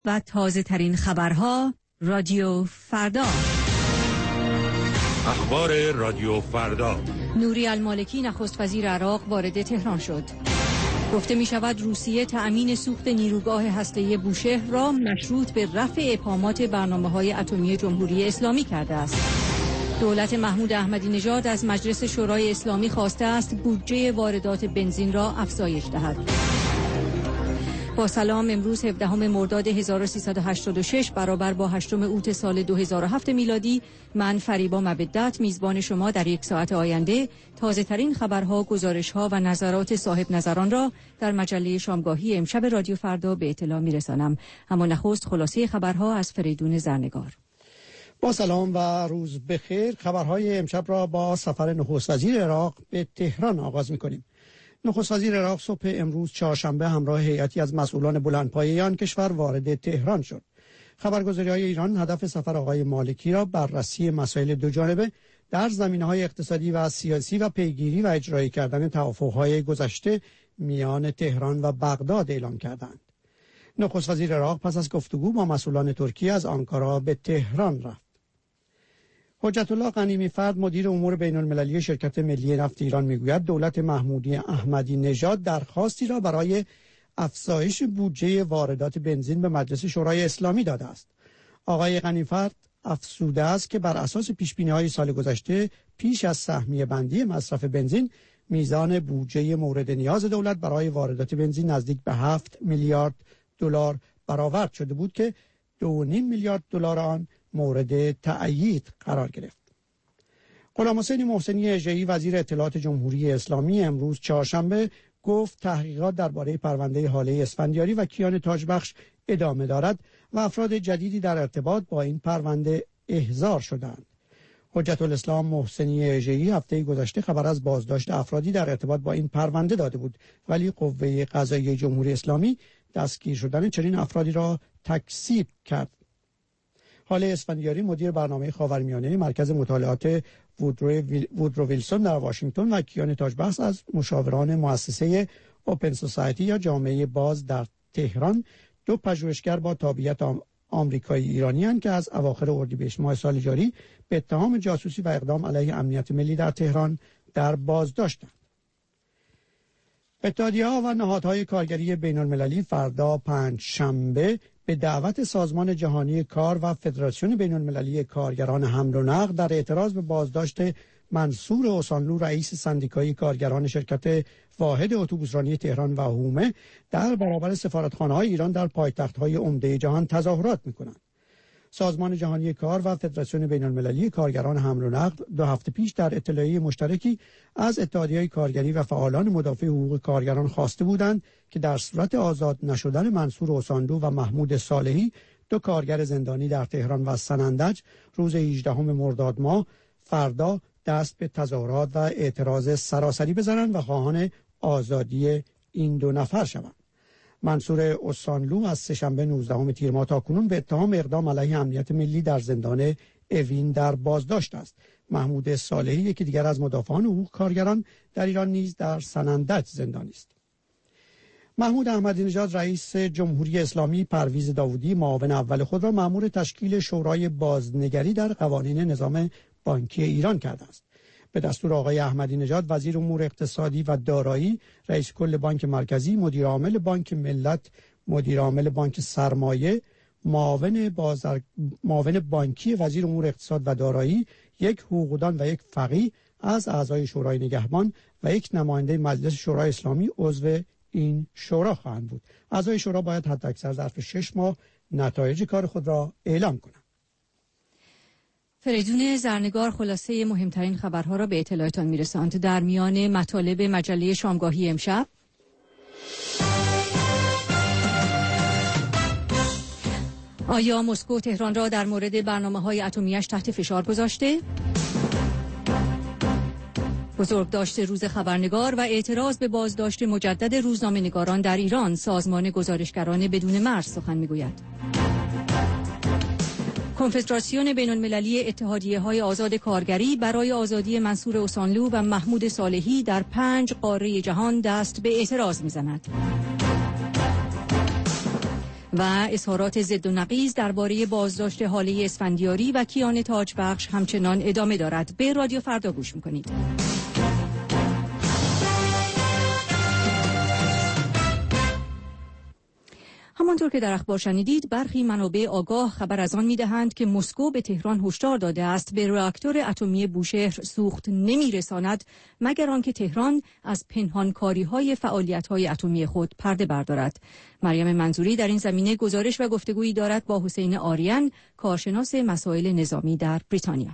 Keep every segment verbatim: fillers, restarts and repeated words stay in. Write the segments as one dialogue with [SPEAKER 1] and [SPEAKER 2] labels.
[SPEAKER 1] و تازه ترین خبرها رادیو فردا.
[SPEAKER 2] اخبار رادیو فردا.
[SPEAKER 1] نوری المالکی نخست وزیر عراق وارد تهران شد. گفته می شود روسیه تأمین سوخت نیروگاه هسته‌ای بوشهر را مشروط به رفع ابهامات برنامه‌های اتمی جمهوری اسلامی کرده است. دولت محمود احمدی نژاد از مجلس شورای اسلامی خواسته است بودجه واردات بنزین را افزایش دهد. با سلام، امروز هفدهم مرداد هزار و سیصد و هشتاد و شش برابر با هشتم اوت سال دو هزار و هفت میلادی، من فریبا مودت میزبان شما در یک ساعت آینده تازه ترین خبرها، گزارش‌ها و نظرات صاحب نظران را در مجله شامگاهی امشب رادیو فردا به اطلاع میرسانم. اما نخست خلاصه خبرها از فریدون زرنگار.
[SPEAKER 3] با سلام و روز بخیر. خبرهای امشب را با سفر نخست وزیر عراق به تهران آغاز می‌کنیم. نخست وزیر عراق صبح امروز چهارشنبه همراه هیئتی از مسئولان بلندپایه آن کشور وارد تهران شد. خبرگزاری‌های ایران هدف سفر آقای مالکی را بررسی مسائل دوجانبه در زمینه‌های اقتصادی و سیاسی و پیگیری و اجرایی کردن توافق‌های گذشته میان تهران و بغداد اعلام کردند. نخست وزیر عراق پس از گفتگو با مسئولان ترکیه از آنکارا به تهران رفت. حجت الله غنیمی فرد مدیر امور بین المللی شرکت ملی نفت ایران میگوید دولت محمودی احمدی نژاد درخواستی را برای افزایش بودجه واردات بنزین به مجلس شورای اسلامی داده است. آقای غنیمی فرد افزوده است که بر اساس پیش‌بینی‌های سال گذشته پیش از سهمیه بندی مصرف بنزین میزان بودجه مورد نیاز دولت برای واردات بنزین نزدیک به هفت میلیارد دلار برآورد شده بود که دو و نیم میلیارد دلار آن مورد تأیید قرار گرفت. غلام حسین محسنی اژه‌ای وزیر اطلاعات جمهوری اسلامی امروز چهارشنبه گفت تحقیقات درباره پرونده هاله اسفندیاری و کیان تاجبخش ادامه دارد و افراد جدیدی در ارتباط با این پرونده احضار شدند. حجت الاسلام محسنی اژه‌ای هفته گذشته خبر از بازداشت افرادی در ارتباط با این پرونده داده بود، ولی قوه قضاییه جمهوری اسلامی دستگیر شدن چنین افرادی را تکذیب کرد. هاله اسفندیاری مدیر برنامه خاورمیانه مرکز مطالعات وودرو ویلسون در واشنگتن و کیان تاجبخش از مشاوران مؤسسه اوپن سوسایتی یا جامعه باز در تهران، دو پژوهشگر با تابعیت آمریکایی ایرانی هستند که از اواخر اردیبهشت ماه سال جاری به اتهام جاسوسی و اقدام علیه امنیت ملی در تهران در بازداشتند. اتحادیه‌ها و نهادهای کارگری بین‌المللی فردا پنجشنبه به دعوت سازمان جهانی کار و فدراسیون بین‌المللی کارگران حمل و نقل در اعتراض به بازداشت منصور اوسانلو رئیس سندیکای کارگران شرکت واحد اتوبوسرانی تهران و هومه در برابر سفارتخانه‌های ایران در پایتخت‌های عمده جهان تظاهرات می‌کنند. سازمان جهانی کار و فدراسیون بین‌المللی کارگران حمل و نقل دو هفته پیش در اطلاعیه مشترکی از اتحادیه‌های کارگری و فعالان مدافع حقوق کارگران خواسته بودند که در صورت آزاد نشدن منصور اوسانلو و محمود صالحی، دو کارگر زندانی در تهران و سنندج، روز هجدهم مرداد ماه فردا دست به تظاهرات و اعتراض سراسری بزنند و خواهان آزادی این دو نفر شوند. منصور اوسانلو از سه‌شنبه نوزدهم تیر ماه تاکنون به اتهام اقدام علیه امنیت ملی در زندان اوین در بازداشت است. محمود صالحی، یکی دیگر از مدافعان حقوق کارگران در ایران، نیز در سنندج زندانی است. محمود احمدی نژاد رئیس جمهوری اسلامی پرویز داوودی معاون اول خود را مأمور تشکیل شورای بازنگری در قوانین نظام بانکی ایران کرده است. به دستور آقای احمدی نژاد وزیر امور اقتصادی و دارایی، رئیس کل بانک مرکزی، مدیر عامل بانک ملت، مدیر عامل بانک سرمایه، معاون بازار معاون بانکی وزیر امور اقتصاد و دارایی، یک حقوقدان و یک فقیه از اعضای شورای نگهبان و یک نماینده مجلس شورای اسلامی عضو این شورا خواهند بود. اعضای شورا باید حداکثر ظرف شش ماه نتایج کار خود را اعلام کنند.
[SPEAKER 1] فریدون زرنگار خلاصه مهمترین خبرها را به اطلاعتان میرساند. در میان مطالب مجله شامگاهی امشب: آیا مسکو تهران را در مورد برنامه‌های اتمی‌اش تحت فشار گذاشته؟ بزرگداشت روز خبرنگار و اعتراض به بازداشت مجدد روزنامه‌نگاران در ایران، سازمان گزارشگران بدون مرز سخن میگوید. کنفدراسیون بین‌المللی اتحادیه‌های آزاد کارگری برای آزادی منصور اوسانلو و محمود صالحی در پنج قاره جهان دست به اعتراض می‌زند. و اظهارات ضد و نقیض درباره بازداشت حاله اسفندیاری و کیان تاجبخش همچنان ادامه دارد. به رادیو فردا گوش میکنید. همانطور که در اخبار شنیدید، برخی منابع آگاه خبر از آن می‌دهند که مسکو به تهران هشدار داده است به راکتور اتمی بوشهر سوخت نمی‌رساند مگر آنکه تهران از پنهانکاری‌های فعالیت‌های اتمی خود پرده بردارد. مریم منظوری در این زمینه گزارش و گفتگویی دارد با حسین آریان، کارشناس مسائل نظامی در بریتانیا.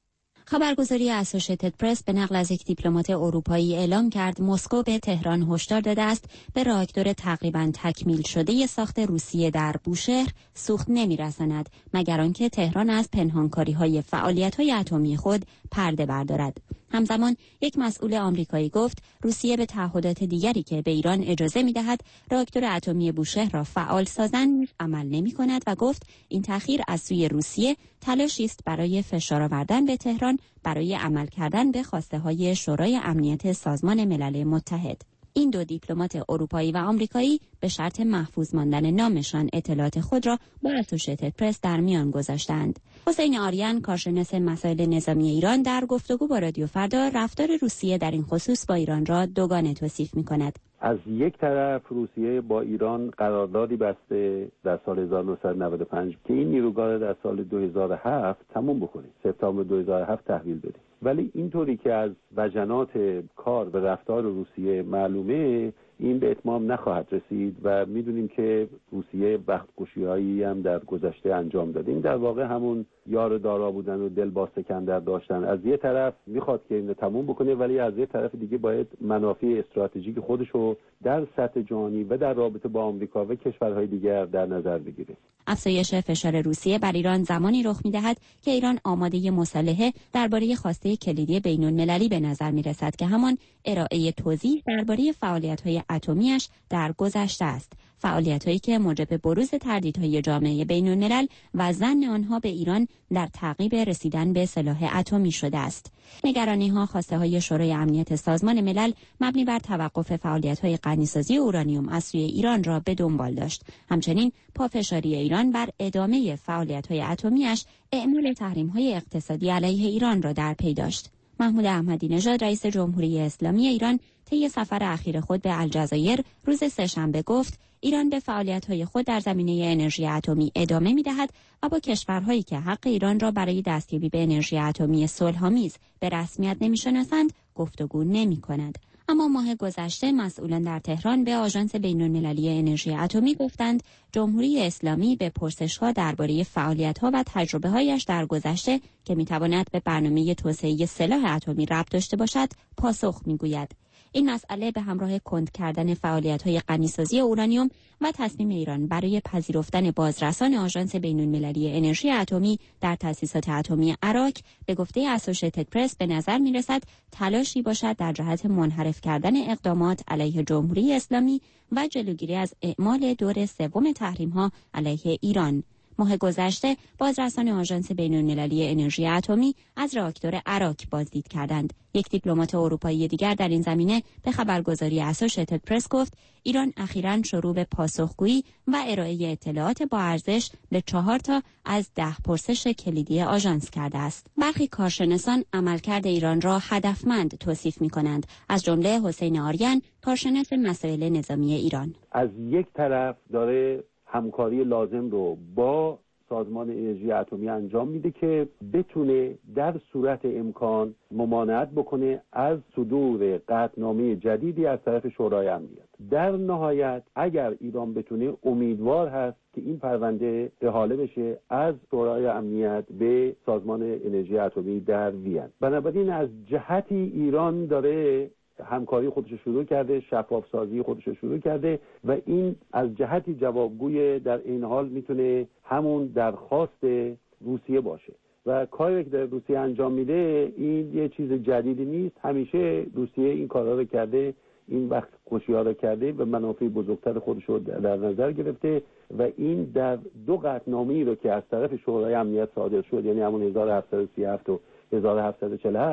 [SPEAKER 4] خبرگزاری اسوشیتد پرس به نقل از یک دیپلمات اروپایی اعلام کرد مسکو به تهران هشدار داده است به راکتور تقریباً تکمیل شده ساخت روسیه در بوشهر سوخت نمی‌رساند مگر آنکه تهران از پنهانکاری‌های فعالیت‌های اتمی خود پرده بردارد. همزمان یک مسئول آمریکایی گفت روسیه به تعهدات دیگری که به ایران اجازه می‌دهد راکتور اتمی بوشهر را فعال سازند عمل نمی‌کند و گفت این تأخیر از سوی روسیه تلاشی است برای فشار آوردن به تهران برای عمل کردن به خواسته‌های شورای امنیت سازمان ملل متحد. این دو دیپلمات اروپایی و آمریکایی به شرط محفوظ ماندن نامشان اطلاعات خود را با اسوشیتد پرس در میان گذاشتند. حسین آریان، کارشناس مسائل نظامی ایران، در گفتگو با رادیو فردا رفتار روسیه در این خصوص با ایران را دوگانه توصیف می‌کند.
[SPEAKER 5] از یک طرف روسیه با ایران قراردادی بسته در سال هزار و نهصد و نود و پنج که این نیروگاه در سال دو هزار و هفت تموم بکنید، سپتامبر دو هزار و هفت تحویل بده. ولی اینطوری که از وجنات کار به رفتار روسیه معلومه این به اتمام نخواهد رسید و میدونیم که روسیه بخت‌کشی‌هایی هم در گذشته انجام داده. این در واقع همون یار دارا بودن و دل با سکندر داشتن. از یه طرف میخواد که اینو تموم بکنه ولی از یه طرف دیگه باید منافع استراتژیک خودش رو در سطح جهانی و در رابطه با آمریکا و کشورهای دیگر در نظر بگیره.
[SPEAKER 4] افزایش فشار روسیه بر ایران زمانی رخ می‌دهد که ایران آماده مصالحه درباره خواسته کلیدی بین‌المللی به نظر می‌رسد که همان ارائه توضیح درباره فعالیت‌های اتمی‌اش در گذشته است. فعالیت‌هایی که موجب بروز تردیدهای جامعه بین‌الملل و ظن آنها به ایران در تعقیب رسیدن به سلاح اتمی شده است. نگرانی‌ها خواسته‌های شورای امنیت سازمان ملل مبنی بر توقف فعالیت‌های غنیسازی اورانیوم از سوی ایران را به دنبال داشت. همچنین پافشاری ایران بر ادامه فعالیت‌های اتمی‌اش اعمال تحریم‌های اقتصادی علیه ایران را در پی داشت. محمود احمدی نژاد رئیس جمهوری اسلامی ایران طی سفر اخیر خود به الجزایر روز سه‌شنبه گفت ایران به فعالیت‌های خود در زمینه انرژی اتمی ادامه می‌دهد و با کشورهایی که حق ایران را برای دستیابی به انرژی اتمی صلح‌آمیز به رسمیت نمی‌شناسند گفتگو نمی‌کند. اما ماه گذشته مسئولان در تهران به آژانس بین‌المللی انرژی اتمی گفتند جمهوری اسلامی به پرسش‌ها درباره فعالیت‌ها و تجربه‌هایش در گذشته که می‌تواند به برنامه توسعه سلاح اتمی ربط داشته باشد پاسخ می‌گوید. این مسئله به همراه کند کردن فعالیت‌های غنیسازی اورانیوم و تصمیم ایران برای پذیرفتن بازرسان آژانس بین‌المللی انرژی اتمی در تأسیسات اتمی عراق به گفته اسوشیتد پرس به نظر می‌رسد تلاشی باشد در جهت منحرف کردن اقدامات علیه جمهوری اسلامی و جلوگیری از اعمال دور سوم تحریم‌ها علیه ایران. ماه گذشته بازرسان آژانس بین‌المللی انرژی اتمی از راکتور عراق بازدید کردند. یک دیپلمات اروپایی دیگر در این زمینه به خبرگزاری اسوشیتد پرس گفت ایران اخیراً شروع به پاسخگویی و ارائه اطلاعات با ارزش به چهار تا از ده پرسش کلیدی آژانس کرده است. برخی کارشناسان عملکرد ایران را هدفمند توصیف می‌کنند، از جمله حسین آریان، کارشناس مسائل نظامی ایران.
[SPEAKER 5] از یک طرف داره همکاری لازم رو با سازمان انرژی اتمی انجام میده که بتونه در صورت امکان ممانعت بکنه از صدور قطعنامه جدیدی از طرف شورای امنیت. در نهایت اگر ایران بتونه امیدوار هست که این پرونده احاله بشه از شورای امنیت به سازمان انرژی اتمی در وین. بنابراین از جهتی ایران داره همکاری خودش شروع کرده، شفاف سازی خودش شروع کرده و این از جهتی جوابگوی در این حال میتونه همون درخواست روسیه باشه و کاری که در روسیه انجام میده این یه چیز جدیدی نیست. همیشه روسیه این کارا رو کرده، این وقت کشی‌ها رو کرده و منافع بزرگتر خودش رو در نظر گرفته و این در دو قطعنامه‌ای رو که از طرف شورای امنیت صادر شد، یعنی همون هزار و هفتصد و سی و هفت و هزار و هفتصد و چهل و هفت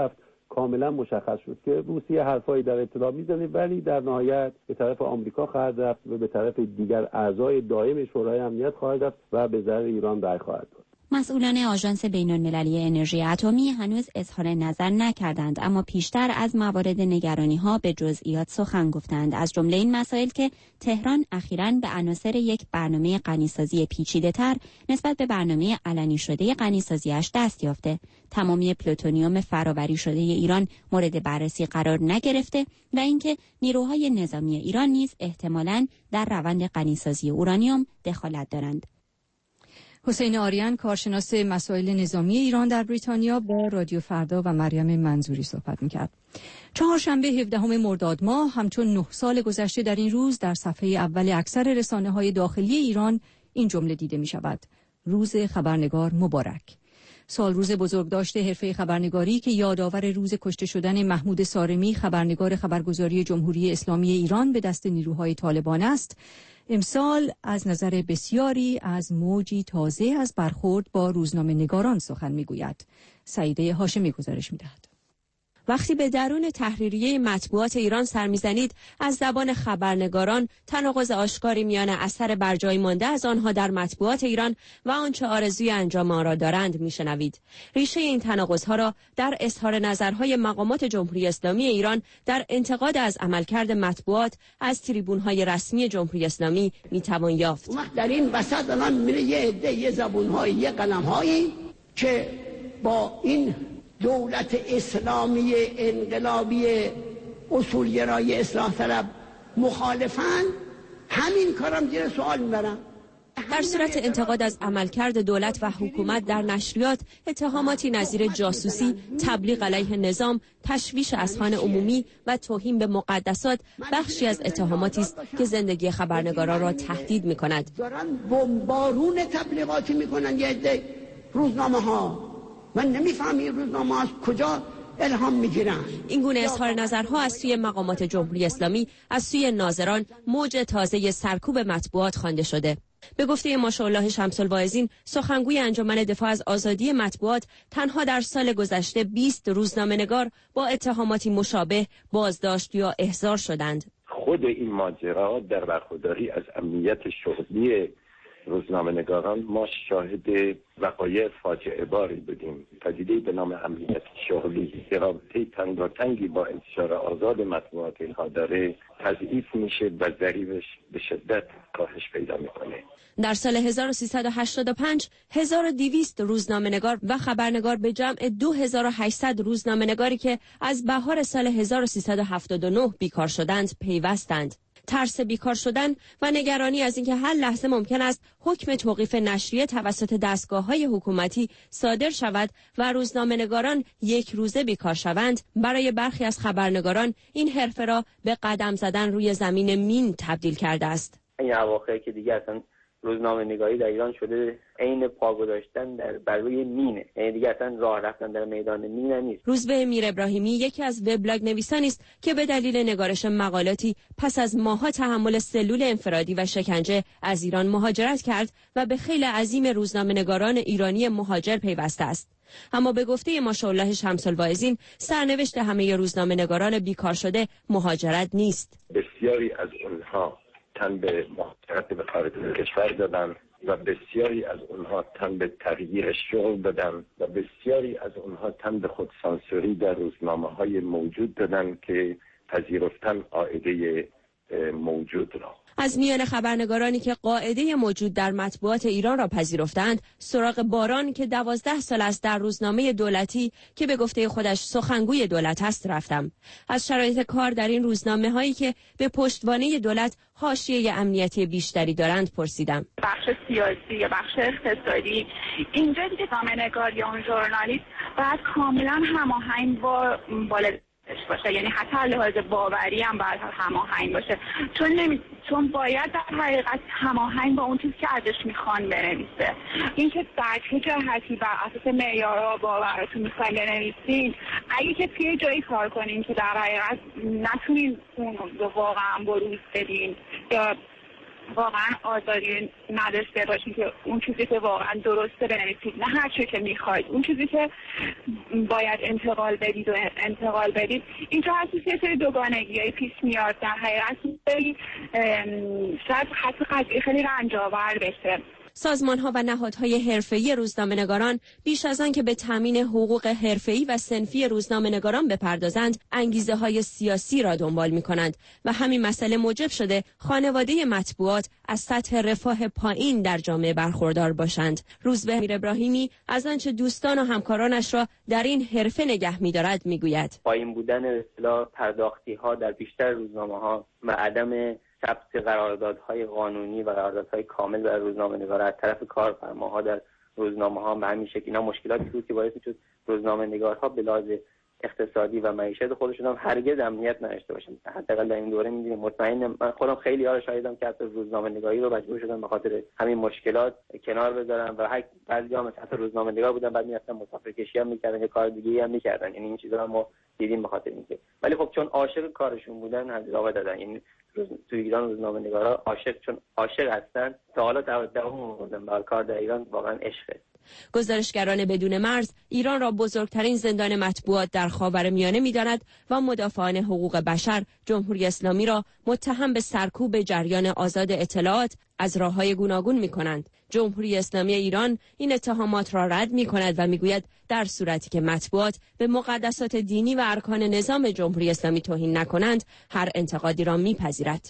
[SPEAKER 5] کاملا مشخص شد که روسیه حرفایی در اطلاع میزنه ولی در نهایت به طرف آمریکا خواهد رفت و به طرف دیگر اعضای دائم شورای امنیت خواهد رفت و به ضرر ایران رأی خواهد داد.
[SPEAKER 4] مسئولان آژانس بین‌المللی انرژی اتمی هنوز اظهار نظر نکردند، اما پیشتر از موارد نگرانی‌ها به جزئیات سخن گفتند. از جمله این مسائل که تهران اخیراً به عناصر یک برنامه غنیسازی پیچیده‌تر نسبت به برنامه علنی شده غنیسازی‌اش دست یافته، تمامی پلوتونیوم فرآوری شده ایران مورد بررسی قرار نگرفته و اینکه نیروهای نظامی ایران نیز احتمالاً در روند غنیسازی اورانیوم دخالت دارند.
[SPEAKER 1] حسین آریان، کارشناس مسائل نظامی ایران در بریتانیا، با رادیو فردا و مریم منظوری صحبت می‌کرد. چهارشنبه هفدهم مرداد ماه همچون نه سال گذشته در این روز در صفحه اول اکثر رسانه‌های داخلی ایران این جمله دیده می‌شود: روز خبرنگار مبارک. سال روز بزرگداشت حرفه خبرنگاری که یادآور روز کشته شدن محمود سارمی، خبرنگار خبرگزاری جمهوری اسلامی ایران به دست نیروهای طالبان است، امسال از نظر بسیاری از موجی تازه از برخورد با روزنامه‌نگاران سخن می‌گوید. سعیده هاشمی گزارش می‌دهد.
[SPEAKER 6] وقتی به درون تحریریه مطبوعات ایران سر می‌زنید، از زبان خبرنگاران تناقض آشکاری میان اثر برجای مانده از آنها در مطبوعات ایران و آنچه آرزوی انجام آن را دارند می‌شنوید. ریشه این تناقض‌ها را در اظهار نظرهای مقامات جمهوری اسلامی ایران در انتقاد از عملکرد مطبوعات از تریبون‌های رسمی جمهوری اسلامی می‌توان یافت.
[SPEAKER 7] در این وسط الان میره یه عده یه زبون‌های یه قلم‌هایی که با این دولت اسلامی انقلابی اصولگرای اصلاح طلب مخالفن، همین کارم زیر سوال میبرم.
[SPEAKER 6] در صورت انتقاد از عملکرد دولت و حکومت در نشریات، اتهاماتی نظیر جاسوسی، تبلیغ علیه نظام، تشویش اذهان عمومی و توهین به مقدسات بخشی از اتهاماتی است که زندگی خبرنگاران را تهدید می‌کند.
[SPEAKER 7] دارن بمبارون تبلیغاتی می‌کنن یه عده روزنامه‌ها. من نمی‌فهمم این روزنامه از کجا الهام می‌گیرن.
[SPEAKER 6] این گونه اظهار نظرها از سوی مقامات جمهوری اسلامی از سوی ناظران موج تازه سرکوب مطبوعات خوانده شده. به گفته ماشاءالله شمس الواعظین، سخنگوی انجمن دفاع از آزادی مطبوعات، تنها در سال گذشته بیست روزنامه‌نگار با اتهاماتی مشابه بازداشت یا احضار شدند.
[SPEAKER 8] خود این ماجرا در برخورداری از امنیت شغلی روزنامه‌نگاران، ما شاهد وقایع فاجعه باری بودیم. پدیده‌ای به نام امنیت شغلی که رابطه تنگاتنگی با انتشار آزاد مطبوعات اینها داره تضعیف میشه و ضریبش به شدت کاهش پیدا میکنه.
[SPEAKER 6] در سال هزار و سیصد و هشتاد و پنج هزار و دویست روزنامه‌نگار و خبرنگار به جمع دو هزار و هشتصد روزنامه‌نگاری که از بهار سال هزار و سیصد و هفتاد و نه بیکار شدند پیوستند. ترس بیکار شدن و نگرانی از اینکه هر لحظه ممکن است حکم توقیف نشریه توسط دستگاه‌های حکومتی صادر شود و روزنامه‌نگاران یک روزه بیکار شوند، برای برخی از خبرنگاران این حرفه را به قدم زدن روی زمین مین تبدیل کرده است.
[SPEAKER 9] این اواخر که دیگه اصلا روزنامه‌نگاری در ایران شده عین پا گذاشتن در بر روی مینه، یعنی دیگه اصلا راه رفتن در میدان مین نیست.
[SPEAKER 6] روزبه میر ابراهیمی یکی از وبلاگ نویسانی است که به دلیل نگارش مقالاتی پس از ماه‌ها تحمل سلول انفرادی و شکنجه از ایران مهاجرت کرد و به خیل عظیم روزنامه‌نگاران ایرانی مهاجر پیوسته است. اما به گفته ماشاءالله شمس الواعظین، سرنوشت همه روزنامه‌نگاران بیکار شده مهاجرت نیست.
[SPEAKER 8] بسیاری از اونها تن به مهاجرت به خارج کشور دادن و بسیاری از اونها تن به تغییر شغل دادن و بسیاری از اونها تن به خودسانسوری در روزنامه‌های موجود دادن که پذیرفتن قاعده موجود را.
[SPEAKER 6] از میان خبرنگارانی که قاعده موجود در مطبوعات ایران را پذیرفتند، سراغ باران که دوازده سال است در روزنامه دولتی که به گفته خودش سخنگوی دولت است رفتم. از شرایط کار در این روزنامه هایی که به پشتوانه دولت حاشیه امنیتی بیشتری دارند پرسیدم.
[SPEAKER 10] بخش سیاسی یا بخش اقتصادی، اینجا دیگه روزنامه‌نگار یا اون ژورنالیست باید کاملا هماهنگ با بالای باشه، یعنی حتی لحاظ باوری هم باید هماهنگ باشه، چون نمی... چون باید در حقیقت هماهنگ با اون چیزی که ازش میخوان بنویسه. اینکه در چه جهتی بر اساس معیارها باورتون میخواین بنویسین، اگه که توی جایی کار کنین که در حقیقت نتونین اون رو واقعا بروز بدین یا واقعا آزادی نداشته باشین که اون چیزی که واقعا درسته بنویسید، نه هر چی که میخواید، اون چیزی که باید انتقال بدید و انتقال بدید. اینجا هستی که سری دوگانگی‌های پیش میاد، در حقیقت شاید خط قضیه خیلی رنج‌آور بشه.
[SPEAKER 6] سازمان‌ها و نهادهای حرفه‌ای روزنامه‌نگاران بیش از آن که به تامین حقوق حرفه‌ای و صنفی روزنامه‌نگاران بپردازند، انگیزه‌های سیاسی را دنبال می‌کنند و همین مسئله موجب شده خانواده مطبوعات از سطح رفاه پایین در جامعه برخوردار باشند. روزبه امیر ابراهیمی از آنچه دوستان و همکارانش را در این حرفه نگه می‌دارد می‌گوید:
[SPEAKER 9] پایین بودن اصطلاح پرداختی‌ها در بیشتر روزنامه‌ها و عدم ثبت قراردادهای قانونی و قراردادهای کامل برای روزنامه‌نگار از طرف کارفرماها در روزنامه‌ها به همین شکل اینا مشکلاتی بود که باعث شد روزنامه‌نگارها به لحاظ اقتصادی و معیشت خودشون هم هرگز امنیت نداشته باشن. حداقل در این دوره می‌بینیم. مطمئنم من خودم خیلی ها رو شاهدم که حتی روزنامه‌نگاری رو مجبور شدن به خاطر همین مشکلات کنار بذارن و هر بعضی‌ها مثلا حتی روزنامه‌نگار بودن بعد می‌رفتن مسافرکشی هم می‌کردن یا کار دیگه‌ای هم می‌کردن. یعنی این چیزا ما دیدیم به خاطر اینکه ولی خب چون عاشق کارشون بودن ادامه دادن. یعنی تو ایران روزنامه‌نگارا عاشق چون عاشق هستن تا حالا دوام آوردن و کار در ایران واقعا عشقه.
[SPEAKER 6] گزارشگران بدون مرز ایران را بزرگترین زندان مطبوعات در خاورمیانه می‌داند و مدافعان حقوق بشر جمهوری اسلامی را متهم به سرکوب جریان آزاد اطلاعات از راه‌های گوناگون می‌کنند. جمهوری اسلامی ایران این اتهامات را رد می‌کند و می‌گوید در صورتی که مطبوعات به مقدسات دینی و ارکان نظام جمهوری اسلامی توهین نکنند، هر انتقادی را می‌پذیرد.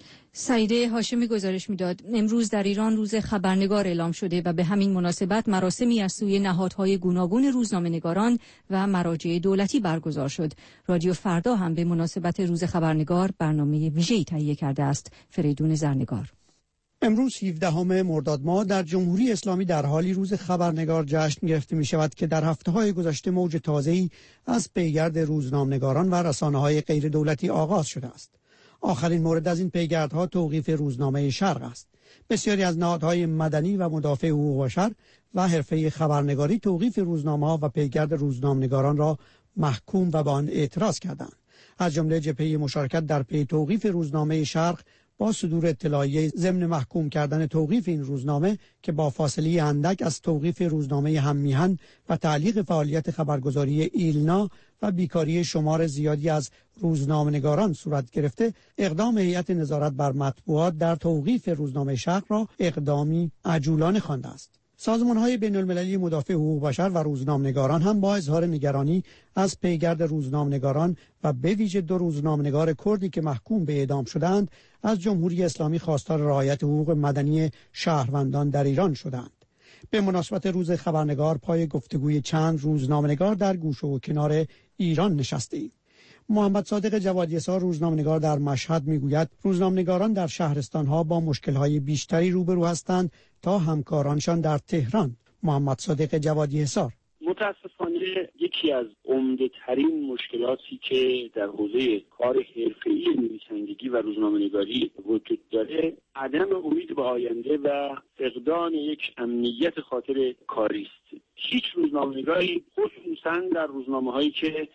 [SPEAKER 1] سعیده هاشمی گزارش میداد امروز در ایران روز خبرنگار اعلام شده و به همین مناسبت مراسمی از سوی نهادهای گوناگون روزنامه‌نگاران و مراجع دولتی برگزار شد. رادیو فردا هم به مناسبت روز خبرنگار برنامه ویژه‌ای تهیه کرده است. فریدون زرنگار.
[SPEAKER 3] امروز هفدهم مرداد ماه در جمهوری اسلامی در حالی روز خبرنگار جشن گرفته می شود که در هفته‌های گذشته موج تازه‌ای از پیگرد روزنامه‌نگاران و رسانه‌های غیر دولتی آغاز شده است. آخرین مورد از این پیگردها توقیف روزنامه شرق است. بسیاری از نهادهای مدنی و مدافع حقوق بشر و حرفه خبرنگاری توقیف روزنامه‌ها و پیگرد روزنامه‌نگاران را محکوم و به آن اعتراض کردند. از جمله جبهه مشارکت در پی توقیف روزنامه شرق با صدور اطلاعیه ضمن محکوم کردن توقیف این روزنامه که با فاصله اندک از توقیف روزنامه هممیهن و تعلیق فعالیت خبرگزاری ایلنا و بیکاری شمار زیادی از روزنامه‌نگاران صورت گرفته، اقدام هیئت نظارت بر مطبوعات در توقیف روزنامه شرق را اقدامی عجولانه خوانده است. سازمان‌های بین‌المللی مدافع حقوق بشر و روزنامه‌نگاران هم با اظهار نگرانی از پیگرد روزنامه‌نگاران و به ویژه دو روزنامه‌نگار کردی که محکوم به اعدام شدند از جمهوری اسلامی خواستار رعایت حقوق مدنی شهروندان در ایران شدند. به مناسبت روز خبرنگار پای گفتگوی چند روزنامه‌نگار در گوشه و کنار ایران نشسته‌ایم. محمد صادق جوادی‌سار روزنامه‌نگار در مشهد میگوید روزنامه‌نگاران در شهرستان‌ها با مشکل‌های بیشتری روبرو هستند تا همکارانشان در تهران. محمد صادق جوادی‌سار:
[SPEAKER 11] متاسفانه یکی از عمده‌ترین مشکلاتی که در حوزه کار حرفه‌ای نویسندگی و روزنامه‌نگاری وجود داره عدم امید به آینده و فقدان یک امنیت خاطر کاری است. هیچ روزنامه‌نگاری خصوصاً در روزنامه‌هایی که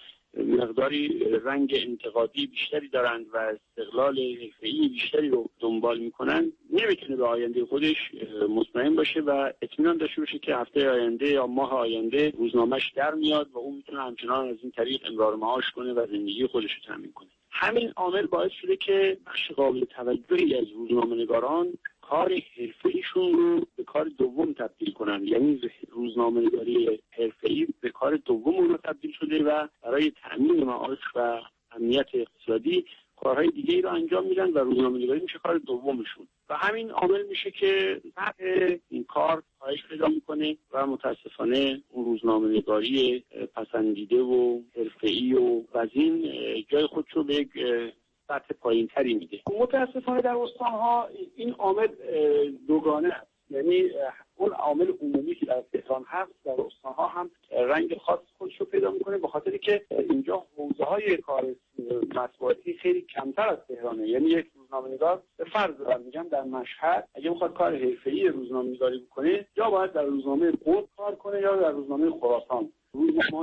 [SPEAKER 11] مقداری رنگ انتقادی بیشتری دارند و استقلال حرفه‌ای بیشتری رو دنبال میکنن نمیتونه به آینده خودش مطمئن باشه و اطمینان داشته باشه که هفته آینده یا ماه آینده روزنامه‌اش در میاد و اون میتونه همچنان از این طریق امرار معاش کنه و زندگی خودش رو تامین کنه. همین عامل باعث شده که بخش قابل توجهی از روزنامه‌نگاران کار حرفه‌ایشون رو به کار دوم تبدیل کنن، یعنی روزنامه‌نگاری حرفه‌ای به کار دوم اون تبدیل شده و برای تأمین معاش و امنیت اقتصادی کارهای دیگه‌ای رو انجام میدن و روزنامه‌نگاری میشه کار دومشون و همین عامل میشه که سطح این کار کاهش پیدا میکنه و متاسفانه اون روزنامه‌نگاری پسندیده و حرفه‌ای و وزین جای خودش رو به یک سطح پایین‌تری میده. متاسفانه در استان‌ها این عامل دوگانه است، یعنی اون عامل عمومی که در تهران هست در استان‌ها هم رنگ خاص خودش رو پیدا میکنه به خاطری که اینجا حوزه‌های کار مطبوعاتی خیلی کمتر از تهرانه. یعنی یک روزنامه‌نگار به فرض دارم میگم در مشهد اگه میخواد کار حرفه‌ای روزنامه‌نگاری بکنه یا باید در روزنامه قم کار کنه یا در روزنامه خراسان. روزنامه‌های دیگه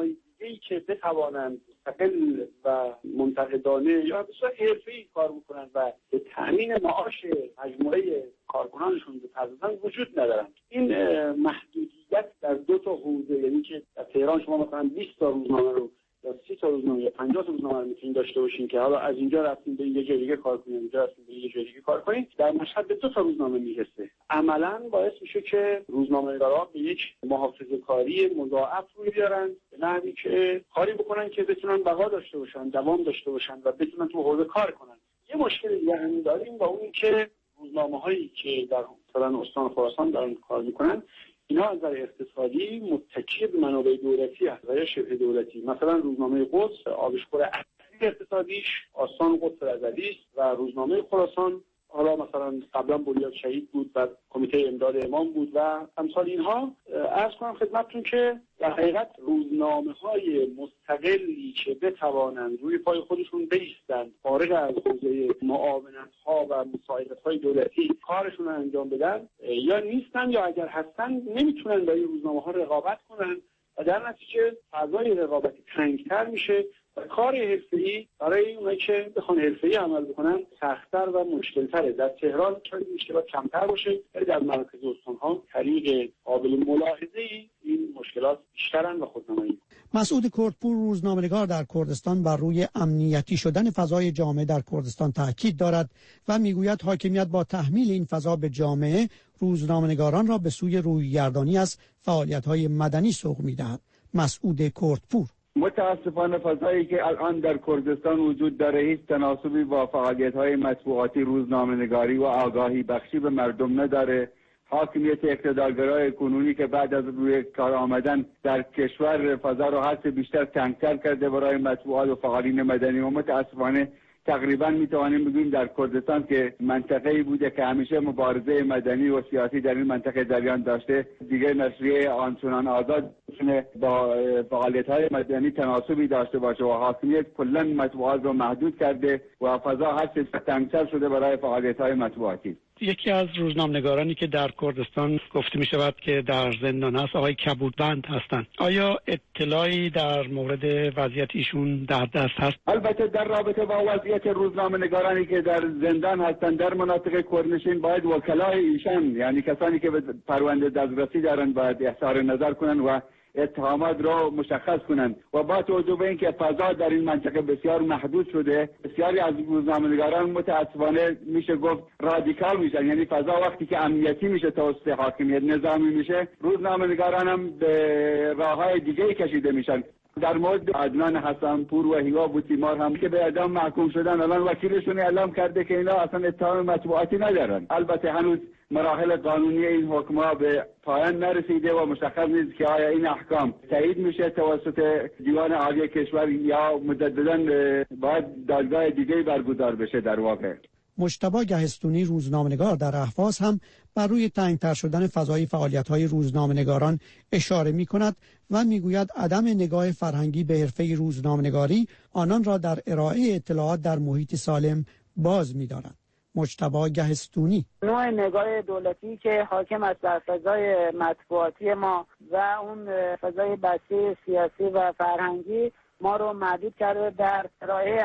[SPEAKER 11] حرفه‌ای که بتوانند مستقل و منتقدانه یا بسیار حرفه‌ای کار بکنند و به تأمین معاش مجموعه کارکنانشون بپردازن وجود ندارند. این محدودیت در دو تا حوزه، یعنی که در تهران شما مثلا بیست تا روزنامه رو یا سی تا روزنامه یا پنجاه تا روزنامه رو میتونید داشته باشین که حالا از اینجا رفتیم به یه جای دیگه کار کنیم، اینجا رفتیم به یه جای دیگه کار کنیم، در مشهد به دو تا روزنامه میرسه. عملاً باعث میشه که روزنامه‌نگارا به یک محافظه‌کاری مضاعف روی بیارن، به نحوی که کاری بکنن که بتونن بقا داشته باشن، دوام داشته باشن و بتونن تو حوزه کار کنن. یه مشکل دیگه هم داریم با اون که روزنامه‌هایی که در مثلا استان خراسان دارن کار میکنن، اینا از نظر اقتصادی متکی به منابع دولتی هست و یا شبه دولتی. مثلا روزنامه قدس آبشخور اصلی اقتصادیش آستان قدس رضوی است و روزنامه خراسان حالا مثلا قبلا بنیاد شهید بود و کمیته امداد امام بود و امثال اینها. عرض کنم خدمتتون که در حقیقت روزنامه‌های مستقلی که بتوانند روی پای خودشون بایستند، فارغ از حوزه معاونت‌ها و مساعدت‌های دولتی کارشون رو انجام بدن، یا نیستن یا اگر هستن نمیتونن با این روزنامه‌ها رقابت کنن و در نتیجه فضای رقابتی تنگ‌تر میشه و کار حرفه‌ای برای اونایی که بخوان حرفه‌ای عمل بکنن سخت‌تر و مشکل‌تره. در تهران خیلی مشکلات کمتر باشه، ولی در مراکز استان‌ها طریق قابل ملاحظه‌ای این مشکلات بیشترن و خودنمایی.
[SPEAKER 3] مسعود کردپور، روزنامه‌نگار در کردستان، بر روی امنیتی شدن فضای جامعه در کردستان تاکید دارد و میگوید حاکمیت با تحمیل این فضا به جامعه روزنامه‌نگاران را به سوی رویگردانی از فعالیت‌های مدنی سوق می‌دهد. مسعود کردپور:
[SPEAKER 12] متاسفانه فضایی که الان در کردستان وجود داره هیچ تناسبی با فعالیت‌های مطبوعاتی، روزنامه‌نگاری و آگاهی بخشی به مردم نداره. حاکمیت اقتدارگرای کنونی که بعد از روی کار آمدن در کشور فضا رو هرچه بیشتر تنگتر کرده برای مطبوعات و فعالین مدنی و متاسفانه تقریبا میتوانیم بگوییم در کردستان که منطقه‌ای بوده که همیشه مبارزه مدنی و سیاسی در این منطقه جریان داشته، دیگه نشریه آنچنان آزاد میتونه با فعالیت‌های مدنی تناسبی داشته باشه و حاکمیت کلاً مطبوعات رو محدود کرده و فضا هر چه تنگتر شده برای فعالیت‌های مطبوعاتی.
[SPEAKER 13] یکی از روزنامه‌نگارانی که در کردستان گفته می شود که در زندان است آقای کبودبند هستند. آیا اطلاعی در مورد وضعیت ایشون در دست هست؟
[SPEAKER 12] البته در رابطه با وضعیت روزنامه‌نگارانی که در زندان هستند در مناطق کردنشین باید وکلای ایشان، یعنی کسانی که به پرونده دسترسی دارند، باید اظهار نظر کنند و اتهامات را مشخص کنند و با توجه به اینکه فضا در این منطقه بسیار محدود شده، بسیاری از روزنامه‌نگاران متأسفانه میشه گفت رادیکال میشن، یعنی فضا وقتی که امنیتی میشه توسط حاکمیت نظامی میشه، روزنامه‌نگاران هم به راههای دیگه کشیده میشن. در مورد عدنان حسنپور و هیوا بوتیمار هم که به اعدام محکوم شدن، الان وکیلشون اعلام کرده که اینا اصلا اتهام مطبوعاتی ندارن. البته هنوز مراحل قانونی این حکم‌ها به پایان نرسیده و مشخص نیست که آیا این احکام تایید میشه توسط دیوان عالی کشور یا مجدداً باید دادگاه دیگه‌ای برگزار بشه. در واقع
[SPEAKER 3] مجتبی گهستونی، روزنامه‌نگار در اهواز، هم بر روی تنگتر شدن فضای فعالیت‌های روزنامه‌نگاران اشاره می‌کند و می‌گوید عدم نگاه فرهنگی به حرفه روزنامه‌نگاری آنان را در ارائه اطلاعات در محیط سالم باز می‌دارد. مجتبی گهستونی:
[SPEAKER 14] نوع نگاه دولتی که حاکم است بر فضای مطبوعاتی ما و اون فضای بسیط سیاسی و فرهنگی ما رو محدود کرده در ارائه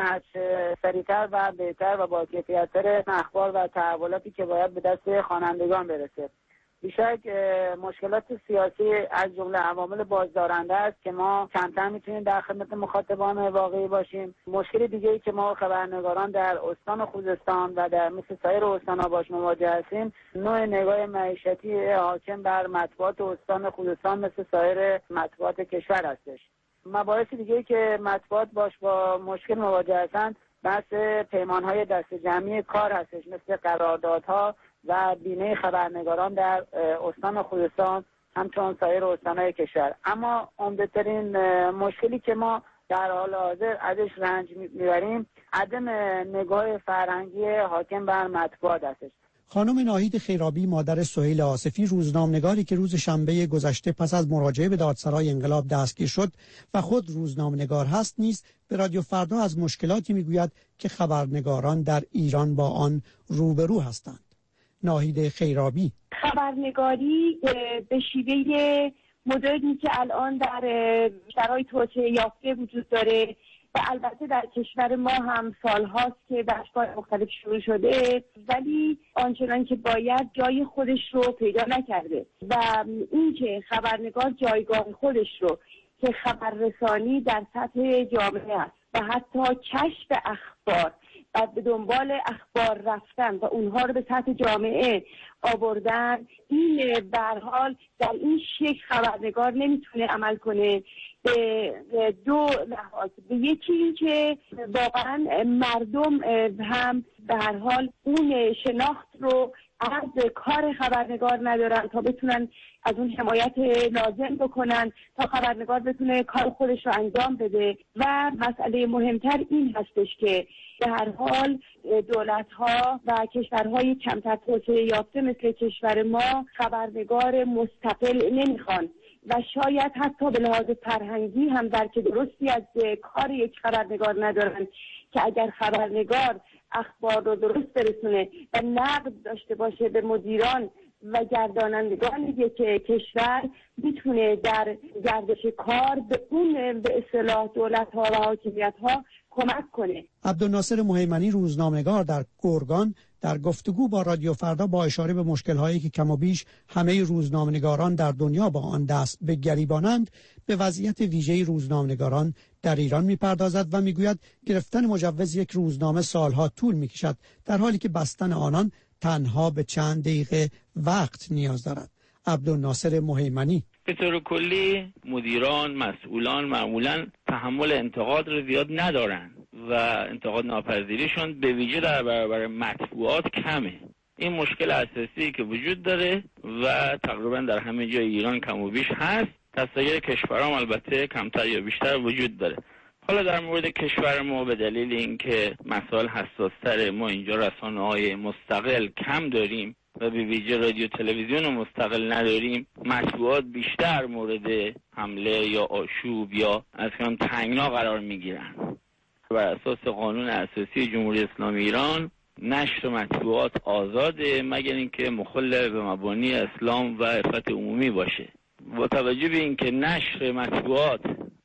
[SPEAKER 14] سریعتر و بهتر و با کیفیت‌تر اخبار و تحولاتی که باید به دست خوانندگان برسه. بیشک مشکلات سیاسی از جمله عوامل بازدارنده است که ما کمتر میتونیم در خدمت مخاطبان واقعی باشیم. مشکل دیگه‌ای که ما خبرنگاران در استان خوزستان و در مثل سایر استان‌ها باش مواجه هستیم، نوع نگاه معیشتی حاکم بر مطبوعات استان خوزستان مثل سایر مطبوعات کشور هستش. مباحث دیگه‌ای که مطبوعات باش با مشکل مواجه هستند، بحث پیمان‌های دست جمعی کار هستش، مثل قراردادها و بیمه خبرنگاران در استان خوزستان همچون سایر استان‌های کشور. اما عمده‌ترین مشکلی که ما در حال حاضر ازش رنج میبریم عدم نگاه فرهنگی حاکم بر مطبوعات هستش.
[SPEAKER 3] خانم ناهید خیرابی، مادر سهیل آصفی، روزنامه‌نگاری که روز شنبه گذشته پس از مراجعه به دادسرای انقلاب دستگیر شد و خود روزنامه‌نگار هست، نیز به رادیو فردا از مشکلاتی میگوید که خبرنگاران در ایران با آن روبرو هستند. ناهید خیرابی:
[SPEAKER 15] خبرنگاری به شیوه مدلی که الان در شرایط توسعه یافته وجود داره و البته در کشور ما هم سالهاست که در اشکال مختلف شروع شده ولی آنچنان که باید جای خودش رو پیدا نکرده و این که خبرنگار جایگاه خودش رو که خبررسانی در سطح جامعه است و حتی کشف اخبار و به دنبال اخبار رفتن و اونها رو به سطح جامعه آوردن، این به هر حال در این شکل خبرنگار نمیتونه عمل کنه به دو لحاظ. به یکی این که واقعا مردم هم به هر حال اون شناخت رو از کار خبرنگار ندارن تا بتونن از اون حمایت لازم بکنن تا خبرنگار بتونه کار خودش رو انجام بده و مسئله مهمتر این هستش که به هر حال دولت‌ها و کشورهای کمتر توسعه یافته مثل کشور ما خبرنگار مستقل نمیخوان و شاید حتی به لحاظ فرهنگی هم درک درستی از کار یک خبرنگار ندارن که اگر خبرنگار اخبار رو درست برسونه و نقد داشته باشه به مدیران و گردانندگان یک کشور میتونه در گردش کار به اون به اصطلاح دولت‌ها و حاکمیت‌ها کمک کنه.
[SPEAKER 3] عبدالناصر مهیمنی روزنامه‌نگار در گرگان در گفتگو با رادیو فردا با اشاره به مشکل‌هایی که کم و بیش همه روزنامه‌نگاران در دنیا با آن دست به گریبانند به وضعیت ویژه روزنامه‌نگاران در ایران می‌پردازد و می‌گوید گرفتن مجوز یک روزنامه سالها طول می‌کشد در حالی که بستن آنان تنها به چند دقیقه وقت نیاز دارد. عبدالناصر مهیمنی:
[SPEAKER 16] به طور کلی مدیران، مسئولان معمولاً تحمل انتقاد رو زیاد ندارن و انتقاد ناپذیریشون به ویژه در برابر مطبوعات کمه. این مشکل اساسی که وجود داره و تقریبا در همه جای ایران کم و بیش هست. در سایر کشورها البته کمتر یا بیشتر وجود داره. حالا در مورد کشور ما به دلیل اینکه مسائل حساس‌تر، ما اینجا رسانه‌های مستقل کم داریم و به ویژه رادیو تلویزیون مستقل نداریم، مطبوعات بیشتر مورد حمله یا آشوب یا از کم تنگنا قرار میگیرن. بر اساس قانون اساسی جمهوری اسلامی ایران نشر مطبوعات آزاده مگر اینکه مخل به مبانی اسلام و عفت عمومی باشه. با توجه به اینکه نشر مطبوعات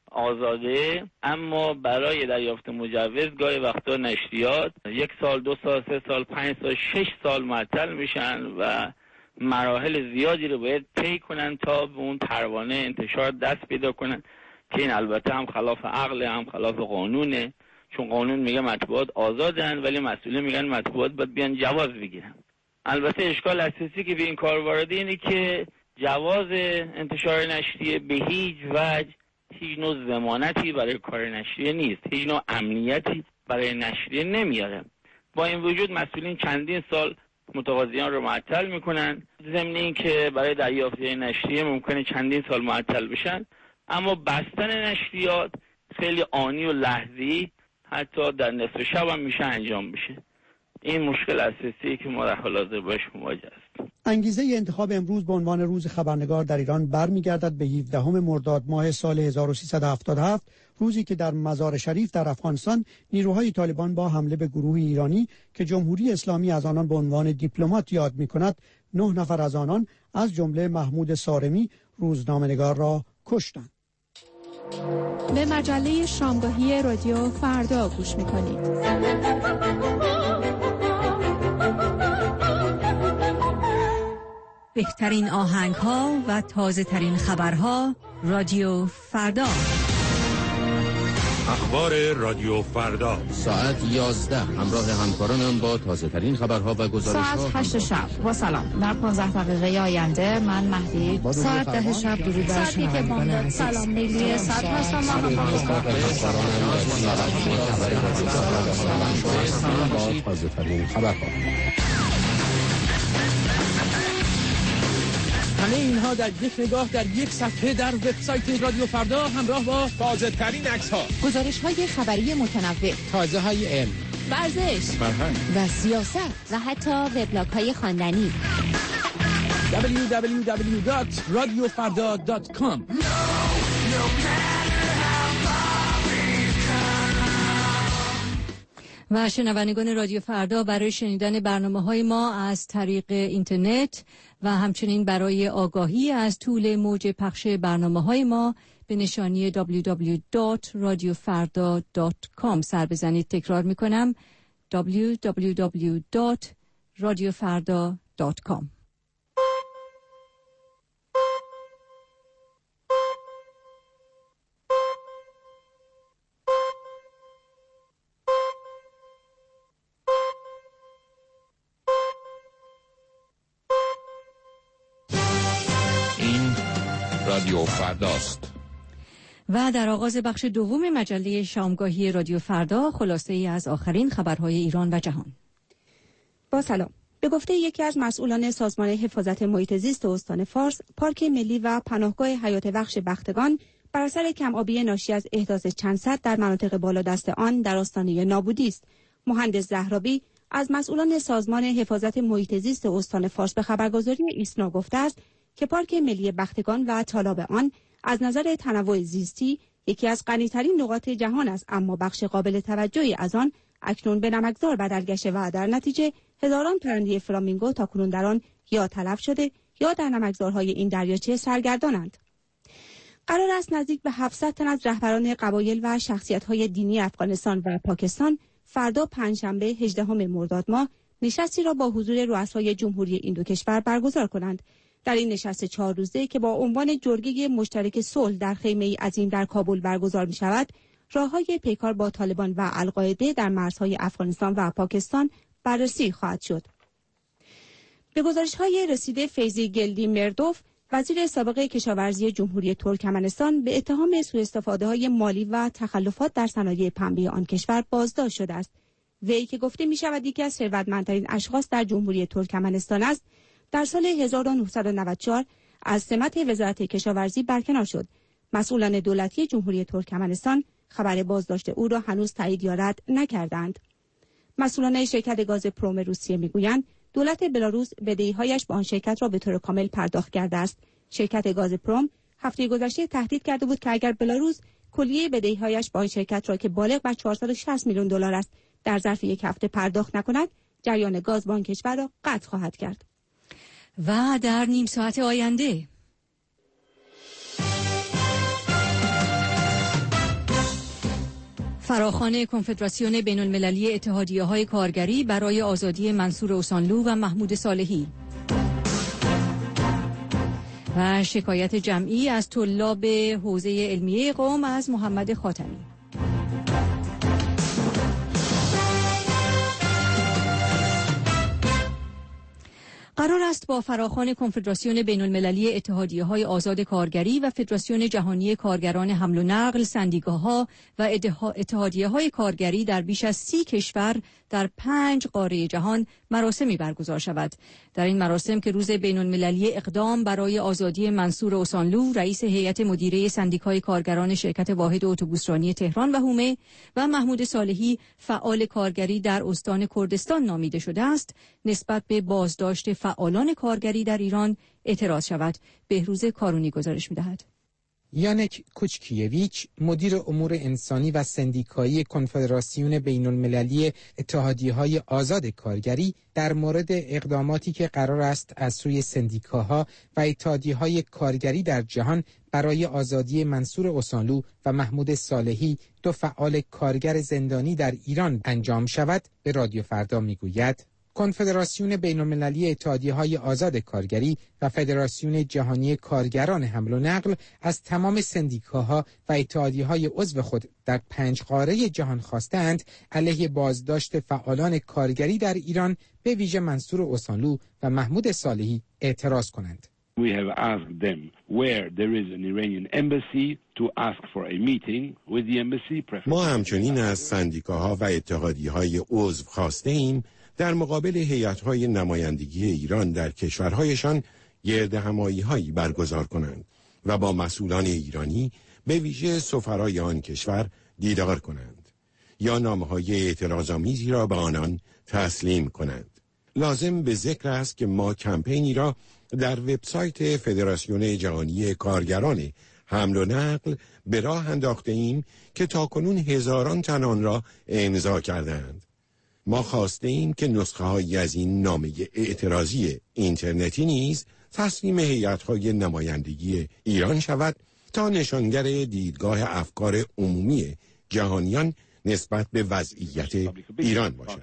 [SPEAKER 16] آزاده اما برای دریافت مجوز گاهی وقتا نشریات یک سال، دو سال، سه سال، پنج سال، شش سال معطل میشن و مراحل زیادی رو باید طی کنن تا به اون پروانه انتشار دست پیدا کنن که این البته هم خلاف عقل هم خلاف قانونه، چون قانون میگه مطبوعات آزادن ولی مسئولین میگن مطبوعات باید بیان جواز بگیرن. البته اشکال اساسی که به این کار وارده اینه که جواز انتشار نشریه به هیچ وجه هیچ نوع ضمانتی برای کار نشریه نیست، هیچ نوع امنیتی برای نشریه نمیاره. با این وجود مسئولین چندین سال متقاضیان رو معطل میکنن، ضمن این که برای دریافت نشریه ممکنه چندین سال معطل بشن، اما بستن نشریات خیلی آنی و لحظی حتی در نصف شب هم میشه انجام بشه. این مشکل اساسی که ما در حال حاضر باش مواجه هستیم.
[SPEAKER 3] انگیزه انتخاب امروز به عنوان روز خبرنگار در ایران برمیگردد به هفدهم مرداد ماه سال هزار و سیصد و هفتاد و هفت، روزی که در مزار شریف در افغانستان نیروهای طالبان با حمله به گروه ایرانی که جمهوری اسلامی از آنان به عنوان دیپلمات یاد می‌کند، نه نفر از آنان از جمله محمود سارمی روزنامه‌نگار را کشتند.
[SPEAKER 17] به مجله شامگاهی رادیو فردا گوش می‌کنید.
[SPEAKER 1] بهترین آهنگ‌ها و تازه‌ترین خبرها رادیو فردا.
[SPEAKER 2] اخبار رادیو فردا
[SPEAKER 18] ساعت یازده همراه همکارانم با تازه ترین خبرها و گزارش‌ها.
[SPEAKER 17] ساعت هشت شب با سلام. در پانزده دقیقه آینده من مهدی. ساعت ده شب درود بر شنوندگان عزیز. سلام نیلی ساعت هستم
[SPEAKER 18] با تازه ترین خبرها.
[SPEAKER 19] همه اینها در یک نگاه در یک صفحه در وبسایت رادیو فردا همراه با تازه ترین عکس ها،
[SPEAKER 17] گزارش های خبری متنوع،
[SPEAKER 18] تازه های علم،
[SPEAKER 17] ورزش،
[SPEAKER 18] فرهنگ
[SPEAKER 17] و سیاست
[SPEAKER 4] و حتی وبلاگ های خواندنی.
[SPEAKER 19] دبلیو دبلیو دبلیو دات رادیو فردا دات کام.
[SPEAKER 1] و شنوندگان رادیو فردا برای شنیدن برنامه‌های ما از طریق اینترنت و همچنین برای آگاهی از طول موج پخش برنامه‌های ما به نشانی دبلیو دبلیو دبلیو دات رادیو فردا دات کام سر بزنید. تکرار میکنم دبلیو دبلیو دبلیو دات رادیو فردا دات کام.
[SPEAKER 2] رادیو فرداست.
[SPEAKER 1] و در آغاز بخش دوم مجله شامگاهی رادیو فردا خلاصه ای از آخرین خبرهای ایران و جهان.
[SPEAKER 20] با سلام. به گفته یکی از مسئولان سازمان حفاظت محیط زیست استان فارس، پارک ملی و پناهگاه حیات وحش بختگان بر اثر کم‌آبی ناشی از احداث چند سد در مناطق بالادست آن در آستانه نابودی است. مهندس زهرابی از مسئولان سازمان حفاظت محیط زیست استان فارس به خبرگزاری ایسنا گفته است که پارک ملی بختگان و تالاب آن از نظر تنوع زیستی یکی از غنی‌ترین نقاط جهان است، اما بخش قابل توجهی از آن اکنون به نمکزار بدل گشته و در نتیجه هزاران پرنده فلامینگو تاکنون در آن یا تلف شده یا در نمکزارهای این دریاچه سرگردانند. قرار است نزدیک به هفتصد تن از رهبران قبایل و شخصیت‌های دینی افغانستان و پاکستان فردا پنجشنبه هجدهم مرداد ماه نشستی را با حضور رؤسای جمهوری این دو کشور برگزار کنند. در این نشست چهار روزه که با عنوان جرگه مشترک صلح در خیمه‌ای عظیم در کابل برگزار می شود، راه‌های پیکار با طالبان و القاعده در مرزهای افغانستان و پاکستان بررسی خواهد شد. به گزارش‌های رسیده فیضی گلدی مردوف، وزیر سابق کشاورزی جمهوری ترکمنستان، به اتهام سوءاستفاده‌های مالی و تخلفات در صنایع پنبه آن کشور بازداشت شده است. وی که گفته می شود یکی از ثروتمندترین اشخاص در جمهوری ترکمنستان است، در سال هزار و نهصد و نود و چهار از سمت وزارت کشاورزی برکنار شد. مسئولان دولتی جمهوری ترکمنستان خبر بازداشت او را هنوز تایید یا رد نکردند. مسئولان شرکت گاز پروم روسیه میگویند دولت بلاروس بدهی‌هایش به آن شرکت را به طور کامل پرداخت کرده است. شرکت گاز پروم هفته گذشته تهدید کرده بود که اگر بلاروس کلیه بدهی‌هایش به آن شرکت را که بالغ بر چهارصد و شصت میلیون دلار است در ظرف یک هفته پرداخت نکند، جریان گاز به آن کشور را قطع خواهد کرد.
[SPEAKER 1] و در نیم ساعت آینده فراخوان کنفدراسیون بین المللی اتحادیه‌های کارگری برای آزادی منصور اوسانلو و محمود صالحی و شکایت جمعی از طلاب حوزه علمیه قم از محمد خاتمی. قرار است با فراخوان کنفدراسیون بین المللی اتحادیه‌های آزاد کارگری و فدراسیون جهانی کارگران حمل و نقل، سندیکاها و اتحادیه‌های کارگری در بیش از سی کشور در پنج قاره جهان مراسمی برگزار شود. در این مراسم که روز بین المللی اقدام برای آزادی منصور اوسانلو، رئیس هیئت مدیره سندیکای کارگران شرکت واحد اتوبوسرانی تهران و حومه، و محمود صالحی، فعال کارگری در استان کردستان نامیده شده است، نسبت به بازداشت فعالان کارگری در ایران اعتراض شود. بهروز کارونی گزارش می‌دهد.
[SPEAKER 21] یانک کوچکیویچ، مدیر امور انسانی و سندیکایی کنفدراسیون بین المللی اتحادیه‌های آزاد کارگری، در مورد اقداماتی که قرار است از سوی سندیکاها و اتحادیه‌های کارگری در جهان برای آزادی منصور اوسانلو و محمود صالحی، دو فعال کارگر زندانی در ایران انجام شود، به رادیو فردا میگوید: کنفدراسیون بین المللی اتحادیه‌های آزاد کارگری و فدراسیون جهانی کارگران حمل و نقل از تمام سندیکاها و اتحادیه‌های عضو خود در پنج قاره جهان خواستند علیه بازداشت فعالان کارگری در ایران، به ویژه منصور اوسانلو و محمود صالحی، اعتراض کنند.
[SPEAKER 11] We have asked them where there is an Iranian embassy to ask for a meeting with the embassy.
[SPEAKER 2] ما همچنین از سندیکاها و اتحادیه‌های عضو خواسته ایم در مقابل هیئت‌های نمایندگی ایران در کشورهایشان گردهمایی‌هایی برگزار کنند و با مسئولان ایرانی، به ویژه سفرای آن کشور، دیدار کنند یا نامه‌های اعتراض‌آمیزی را به آنان تسلیم کنند. لازم به ذکر است که ما کمپینی را در وبسایت فدراسیون جهانی کارگران حمل و نقل به راه انداخته ایم که تاکنون هزاران تن آن را امضا کردند. ما خواسته ایم که نسخه هایی از این نامه اعتراضی اینترنتی نیز تسلیم هیئت‌های نمایندگی ایران شود تا نشانگر دیدگاه افکار عمومی جهانیان نسبت به وضعیت ایران باشد.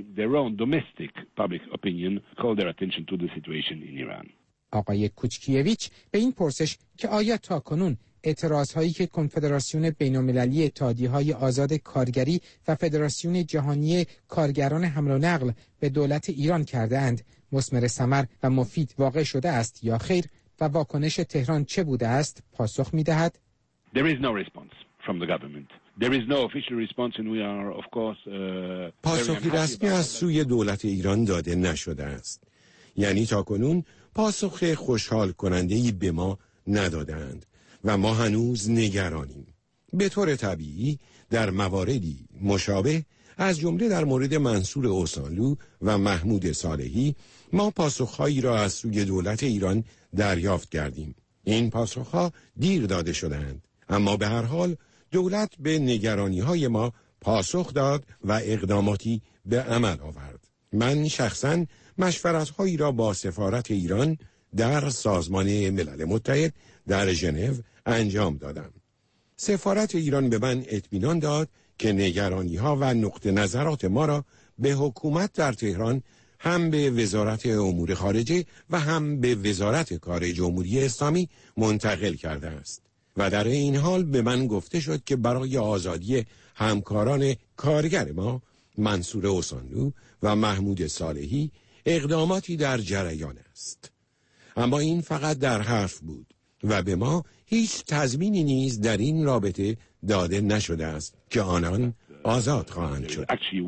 [SPEAKER 21] آقای کوچکیویچ به این پرسش که آیا تاکنون اعتراض‌هایی که کنفدراسیون بین‌المللی اتحادیه‌های آزاد کارگری و فدراسیون جهانی کارگران حمل و نقل به دولت ایران کرده‌اند مثمر ثمر و مفید واقع شده است یا خیر و واکنش تهران چه بوده است، پاسخ می‌دهد.
[SPEAKER 11] There is no response from the government. There is no official response and we are of course uh,
[SPEAKER 2] پاسخی رسمی از سوی دولت ایران داده نشده است. یعنی تاکنون پاسخ خوشحال کننده‌ای به ما ندادند و ما هنوز نگرانیم. به طور طبیعی در مواردی مشابه از جمله در مورد منصور اوسانلو و محمود صالحی ما پاسخهایی را از سوی دولت ایران دریافت کردیم. این پاسخها دیر داده شدند، اما به هر حال دولت به نگرانی‌های ما پاسخ داد و اقداماتی به عمل آورد. من شخصاً مشورت‌هایی را با سفارت ایران در سازمان ملل متحد در ژنو انجام دادم. سفارت ایران به من اطمینان داد که نگرانی‌ها و نقطه نظرات ما را به حکومت در تهران هم به وزارت امور خارجه و هم به وزارت کار جمهوری اسلامی منتقل کرده است و در این حال به من گفته شد که برای آزادی همکاران کارگر ما منصور اوسانلو و محمود صالحی اقداماتی در جریان است. اما این فقط در حرف بود و به ما هیچ تضمینی نیز در این رابطه داده نشده است که آنان آزاد خواهند شد.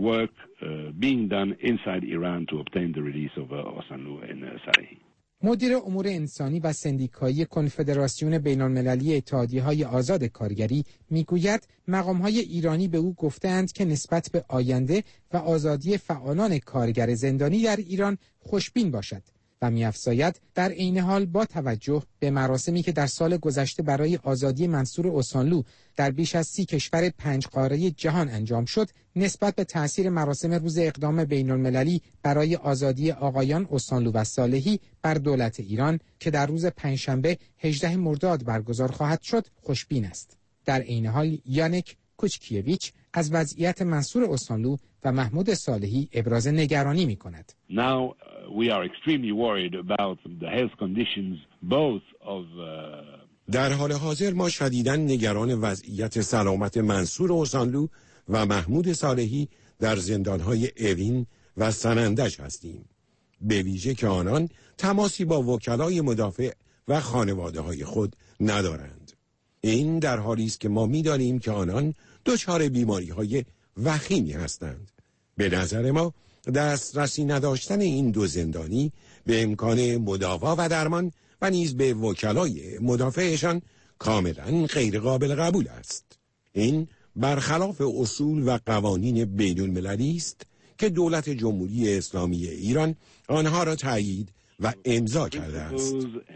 [SPEAKER 21] مدیر امور انسانی و سندیکایی کنفدراسیون بین‌المللی اتحادیه‌های آزاد کارگری میگوید مقام‌های ایرانی به او گفتند که نسبت به آینده و آزادی فعالان کارگر زندانی در ایران خوشبین باشد و می‌افزاید در عین حال با توجه به مراسمی که در سال گذشته برای آزادی منصور اوسانلو در بیش از سی کشور پنج قاره جهان انجام شد، نسبت به تأثیر مراسم روز اقدام بین‌المللی برای آزادی آقایان اوسانلو و صالحی بر دولت ایران که در روز پنجشنبه هجدهم مرداد برگزار خواهد شد خوشبین است. در عین حال یانک کوچکیویچ از وضعیت منصور اوسانلو و محمود صالحی ابراز نگرانی می‌کند.
[SPEAKER 11] Now we are extremely worried about the health conditions both of uh...
[SPEAKER 2] در حال حاضر ما شدیداً نگران وضعیت سلامت منصور اوسانلو و محمود صالحی در زندان‌های اوین و سنندج هستیم، به ویژه که آنان تماسی با وکلای مدافع و خانواده‌های خود ندارند. این در حالی است که ما می‌دانیم که آنان دچار بیماری‌های وخیمی هستند. به نظر ما دسترسی نداشتن این دو زندانی به امکان مداوا و درمان و نیز به وکلای مدافعشان کاملا غیر قابل قبول است. این برخلاف اصول و قوانین بین المللی است که دولت جمهوری اسلامی ایران آنها را تایید و امضا کرده است.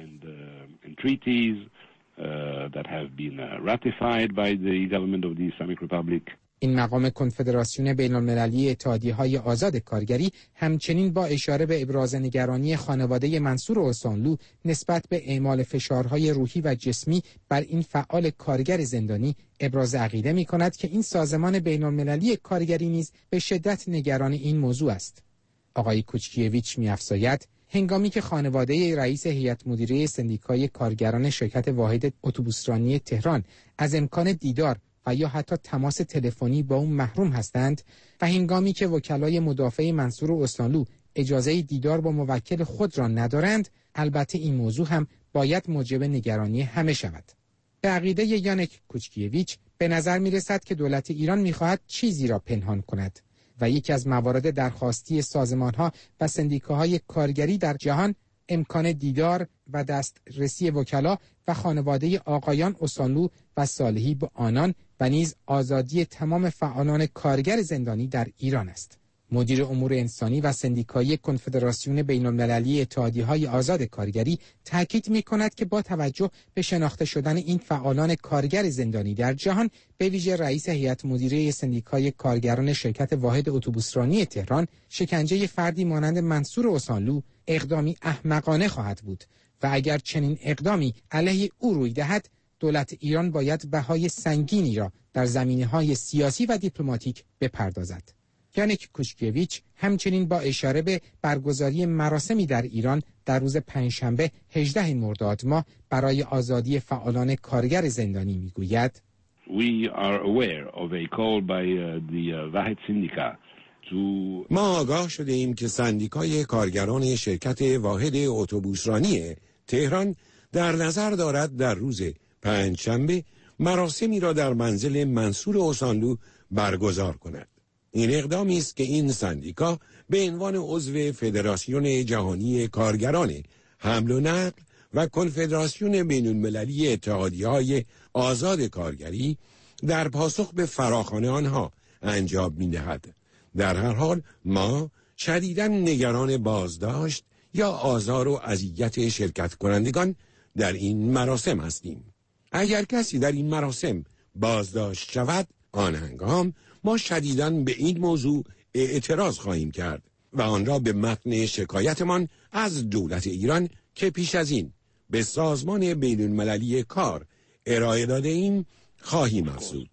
[SPEAKER 21] این مقام کنفدراسیون بین‌المللی اتحادیه‌های آزاد کارگری همچنین با اشاره به ابراز نگرانی خانواده منصور اوسانلو نسبت به اعمال فشارهای روحی و جسمی بر این فعال کارگر زندانی ابراز عقیده می‌کند که این سازمان بین‌المللی کارگری نیز به شدت نگران این موضوع است. آقای کوچکیویچ می‌افزاید هنگامی که خانواده رئیس هیئت مدیره سندیکای کارگران شرکت واحد اتوبوسرانی تهران از امکان دیدار و یا حتی تماس تلفنی با اون محروم هستند و هنگامی که وکلای مدافع منصور اوسانلو اجازه دیدار با موکل خود را ندارند، البته این موضوع هم باید موجب نگرانی همه شود. به عقیده یانک کوچکیویچ به نظر می رسد که دولت ایران می خواهد چیزی را پنهان کند و یکی از موارد درخواستی سازمان‌ها و سندیکاهای کارگری در جهان امکان دیدار و دسترسی وکلا و خانواده آقایان اوسانلو و صالحی به آنان و نیز آزادی تمام فعالان کارگر زندانی در ایران است. مدیر امور انسانی و سندیکایی کنفدراسیون بین‌المللی اتحادیه‌های آزاد کارگری تاکید می‌کند که با توجه به شناخته شدن این فعالان کارگر زندانی در جهان، به ویژه رئیس هیئت مدیره سندیکای کارگران شرکت واحد اتوبوسرانی تهران، شکنجه فردی مانند منصور اوسانلو اقدامی احمقانه خواهد بود و اگر چنین اقدامی علیه او روی دهد، دولت ایران باید بهای سنگینی را در زمینه‌های سیاسی و دیپلماتیک بپردازد. یانیک کوچکیویچ همچنین با اشاره به برگزاری مراسمی در ایران در روز پنجشنبه هجدهم مرداد ماه برای آزادی فعالان کارگر زندانی میگوید:
[SPEAKER 5] We are aware of a call by uh, the uh, واحد سندیکا to...
[SPEAKER 2] ما آگاه شده ایم که سندیکای کارگران شرکت واحد اتوبوسرانی تهران در نظر دارد در روز پنجشنبه مراسمی را در منزل منصور اوسانلو برگزار کند. این اقدامی است که این سندیکا به عنوان عضو فدراسیون جهانی کارگران حمل و نقل و کنفدراسیون بین‌المللی اتحادیه‌های آزاد کارگری در پاسخ به فراخوان آنها انجام می‌دهد. در هر حال ما شدیداً نگران بازداشت یا آزار و اذیت شرکت کنندگان در این مراسم هستیم. اگر کسی در این مراسم بازداشت شود، آن هنگام ما شدیداً به این موضوع اعتراض خواهیم کرد و آن را به متن شکایتمان از دولت ایران که پیش از این به سازمان بین‌المللی کار ارائه داده ایم خواهیم افزود.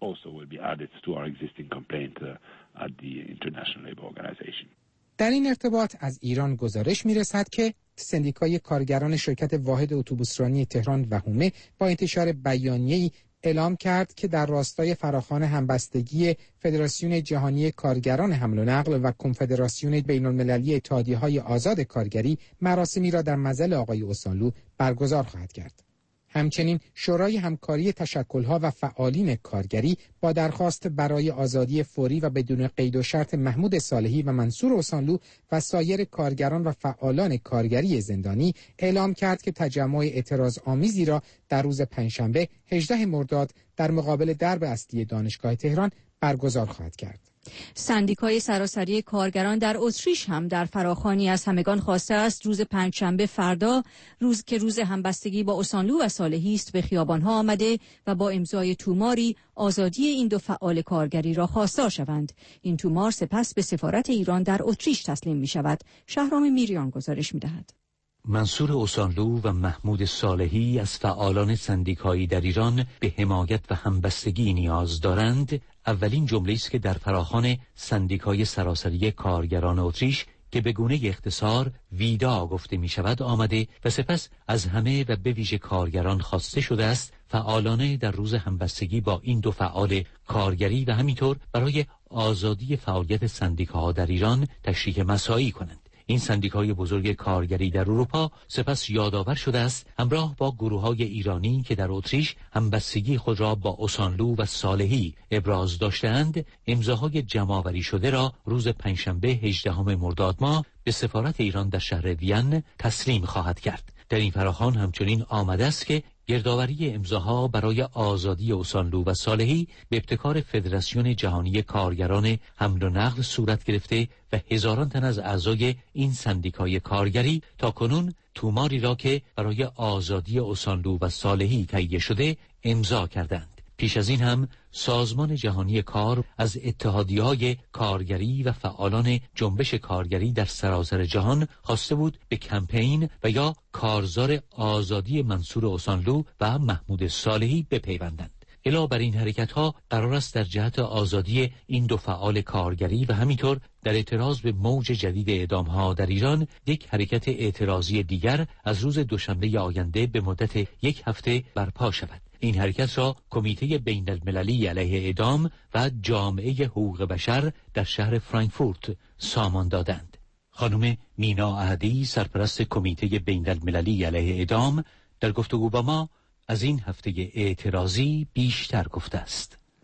[SPEAKER 21] در این ارتباط از ایران گزارش می‌رسد که سندیکای کارگران شرکت واحد اتوبوسرانی تهران و هومه با انتشار بیانیه‌ای اعلام کرد که در راستای فراخوان همبستگی فدراسیون جهانی کارگران حمل و نقل و کنفدراسیون بین‌المللی اتحادیه‌های آزاد کارگری مراسمی را در منزل آقای اوسانلو برگزار خواهد کرد. همچنین شورای همکاری تشکل‌ها و فعالین کارگری با درخواست برای آزادی فوری و بدون قید و شرط محمود صالحی و منصور اوسانلو و سایر کارگران و فعالان کارگری زندانی اعلام کرد که تجمع اعتراض آمیزی را در روز پنجشنبه هجدهم مرداد در مقابل درب اصلی دانشگاه تهران برگزار خواهد کرد.
[SPEAKER 1] سندیکای سراسری کارگران در اتریش هم در فراخوانی از همگان خواسته است روز پنجشنبه فردا، روز که روز همبستگی با اوسانلو و صالحی است، به خیابان‌ها آمده و با امضای توماری آزادی این دو فعال کارگری را خواستار شوند. این تومار سپس به سفارت ایران در اتریش تسلیم می شود. شهرام میریان گزارش می دهد.
[SPEAKER 22] منصور اوسانلو و محمود صالحی از فعالان سندیکایی در ایران به حمایت و همبستگی نیاز دارند. اولین جمله است که در فراخوان سندیکای سراسری کارگران اتریش که به گونه اختصار ویدا گفته می شود آمده و سپس از همه و به ویژه کارگران خواسته شده است فعالانه در روز همبستگی با این دو فعال کارگری و همینطور برای آزادی فعالیت سندیکاها در ایران تشریح مساعی کنند. این سندیکای بزرگ کارگری در اروپا سپس یادآور شده است همراه با گروه‌های ایرانی که در اتریش همبستگی خود را با اوسانلو و صالحی ابراز داشتند، امضاهای جمع‌آوری شده را روز پنجشنبه هجدهم مرداد ماه به سفارت ایران در شهر وین تسلیم خواهد کرد. در این فراخوان همچنین آمده است که گردآوری امضاها برای آزادی اوسانلو و صالحی به ابتکار فدراسیون جهانی کارگران حمل و نقل صورت گرفته و هزاران تن از اعضای این سندیکای کارگری تا کنون توماری را که برای آزادی اوسانلو و صالحی تهیه شده امضا کردند. پیش از این هم سازمان جهانی کار از اتحادیه‌های کارگری و فعالان جنبش کارگری در سراسر جهان خواسته بود به کمپین و یا کارزار آزادی منصور اوسانلو و محمود صالحی بپیوندند. علاوه بر این حرکت‌ها قرار است در جهت آزادی این دو فعال کارگری و همینطور در اعتراض به موج جدید اعدام‌ها در ایران یک حرکت اعتراضی دیگر از روز دوشنبه آینده به مدت یک هفته برپا شود. این حرکت را کمیته بین المللی علیه اعدام و جامعه حقوق بشر در شهر فرانکفورت سامان دادند. خانم مینا احدی سرپرست کمیته بین المللی علیه اعدام در گفتگو با ما از این هفته اعتراضی بیشتر گفته است.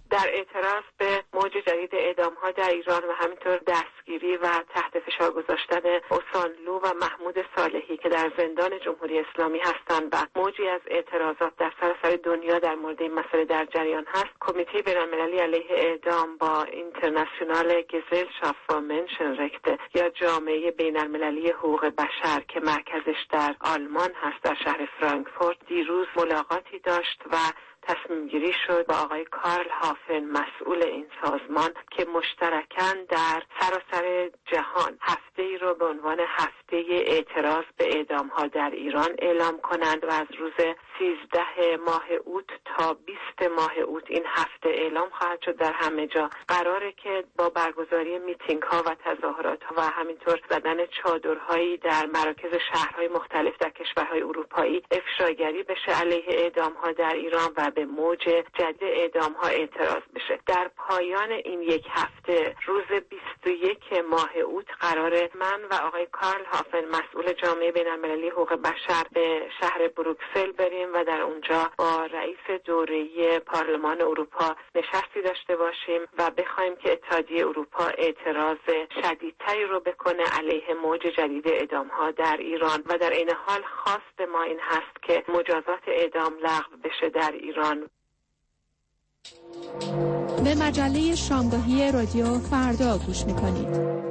[SPEAKER 7] در اعتراض به موج جدید اعدام‌ها در ایران و همینطور دستگیری و تحت فشار گذاشتن اوسانلو و محمود صالحی که در زندان جمهوری اسلامی هستند و موجی از اعتراضات در سراسر دنیا در مورد این مسئله در جریان هست، کمیته بین‌المللی علیه اعدام با اینترنشنال گزلشافت فور منشنرچت یا جامعه بین‌المللی حقوق بشر که مرکزش در آلمان هست در شهر فرانکفورت دیروز ملاقاتی داشت و تصمیم گیری شد با آقای کارل هافن مسئول این سازمان که مشترکاً در سراسر جهان هفته ای رو به عنوان هفته اعتراض به اعدام ها در ایران اعلام کنند و از روز سیزده ماه اوت تا بیست ماه اوت این هفته اعلام خواهد شد در همه جا. قراره که با برگزاری میتینگ ها و تظاهرات ها و همینطور زدن چادرهایی در مراکز شهرهای مختلف در کشورهای اروپایی افشاگری بشه علیه اعدام ها در ایران و به موج جدید اعدام ها اعتراض بشه. در پایان این یک هفته روز بیست و یک ماه اوت قراره من و آقای کارل هافن مسئول جامعه بین‌المللی حقوق بشر به شهر بروکسل بریم و در اونجا با رئیس دوره‌ای پارلمان اروپا نشستی داشته باشیم و بخوایم که اتحادیه اروپا اعتراض شدیدتری رو بکنه علیه موج جدید اعدام ها در ایران و در این حال خواست ما این هست که مجازات اعدام لغو بشه در ایران.
[SPEAKER 8] به مجله شامگاهی رادیو فردا گوش میکنید.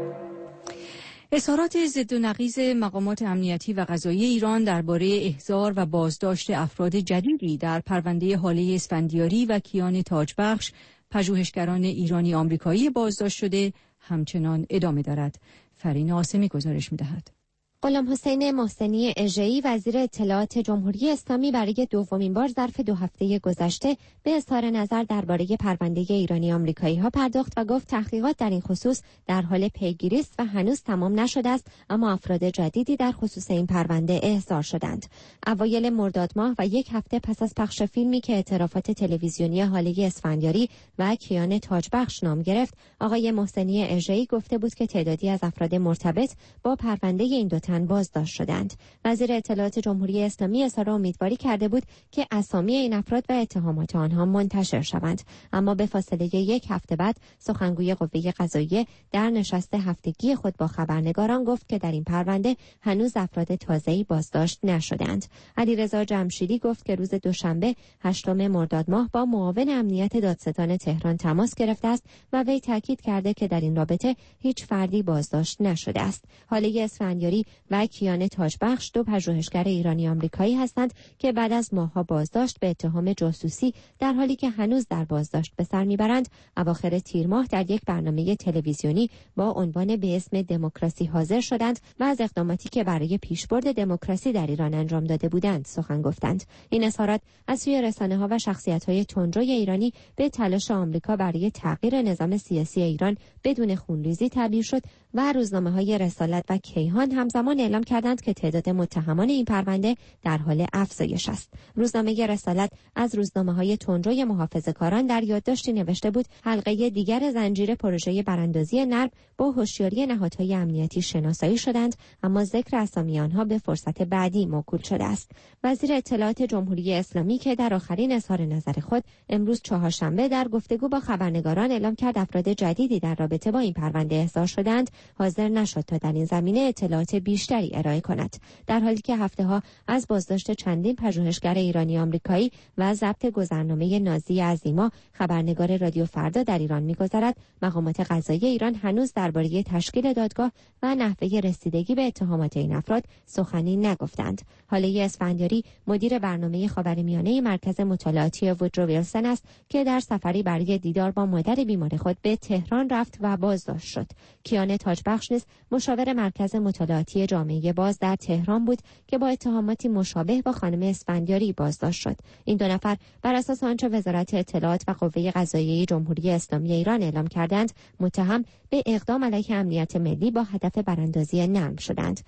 [SPEAKER 1] اظهارات ضد و نقیض مقامات امنیتی و قضایی ایران درباره احضار و بازداشت افراد جدیدی در پرونده هاله اسفندیاری و کیان تاجبخش پژوهشگران ایرانی آمریکایی بازداشت شده همچنان ادامه دارد. فرین آسمی گزارش می‌دهد.
[SPEAKER 23] غلام حسین محسنی اژه‌ای وزیر اطلاعات جمهوری اسلامی برای دومین بار ظرف دو هفته گذشته به اظهار نظر درباره پرونده ایرانی آمریکایی ها پرداخت و گفت تحقیقات در این خصوص در حال پیگیری است و هنوز تمام نشده است، اما افراد جدیدی در خصوص این پرونده احضار شدند. اوایل مرداد ماه و یک هفته پس از پخش فیلمی که اعترافات تلویزیونی هاله اسفندیاری و کیان تاجبخش نام گرفت، آقای محسنی اژه‌ای گفته بود که تعدادی از افراد مرتبط با پرونده این دو تن بازداشت شدند. وزیر اطلاعات جمهوری اسلامی اظهار امیدواری کرده بود که اسامی این افراد و اتهامات آنها منتشر شوند، اما به فاصله یک هفته بعد سخنگوی قوه قضاییه در نشست هفتگی خود با خبرنگاران گفت که در این پرونده هنوز افراد تازه‌ای بازداشت نشدند. علیرضا جمشیدی گفت که روز دوشنبه هشتم مرداد ماه با معاون امنیت دادستان تهران تماس گرفته است و وی تاکید کرده که در این رابطه هیچ فردی بازداشت نشده است. هاله اسفندیاری و کیان تاجبخش دو پژوهشگر ایرانی آمریکایی هستند که بعد از ماه‌ها بازداشت به اتهام جاسوسی در حالی که هنوز در بازداشت به سر میبرند، اواخر تیر ماه در یک برنامه تلویزیونی با عنوان به اسم دموکراسی حاضر شدند و از اقداماتی که برای پیشبرد دموکراسی در ایران انجام داده بودند سخن گفتند. این اظهارات از سوی رسانه‌ها و شخصیت‌های تندروی ایرانی به تلاش آمریکا برای تغییر نظام سیاسی ایران بدون خونریزی تعبیر شد و روزنامه‌های رسالت و کیهان همزمان اعلام کردند که تعداد متهمان این پرونده در حال افزایش است. روزنامه رسالت از روزنامه‌های تندروی محافظه‌کاران در یادداشتی نوشته بود حلقه دیگر زنجیره پروژه براندازی نرم با هوشیاری نهادهای امنیتی شناسایی شدند، اما ذکر اسامی آنها به فرصت بعدی موکول شده است. وزیر اطلاعات جمهوری اسلامی که در آخرین اظهار نظر خود امروز چهارشنبه در گفتگو با خبرنگاران اعلام کرد افراد جدیدی در رابطه با این پرونده احضار شدند، حاضر نشد تا در این زمینه اطلاعات بیشتری ارائه کند. در حالی که هفته‌ها از بازداشت چندین پژوهشگر ایرانی آمریکایی و ضبط گذرنامه نازی عظیما خبرنگار رادیو فردا در ایران می‌گذرد، مقامات قضایی ایران هنوز درباره تشکیل دادگاه و نحوه رسیدگی به اتهامات این افراد سخنی نگفتند. هاله اسفندیاری مدیر برنامه خاورمیانه مرکز مطالعاتی وودرو ویلسون است که در سفری برای دیدار با مادر بیمار خود به تهران رفت و بازداشت شد. کیان تاجبخش نیز مشاور مرکز مطالعاتی جامعه باز در تهران بود که با اتهاماتی مشابه با خانم اسفندیاری بازداشت شد. این دو نفر بر اساس آنچه وزارت اطلاعات و قوه قضاییه جمهوری اسلامی ایران اعلام کردند، متهم به اقدام علیه امنیت ملی با هدف براندازی نرم شدند.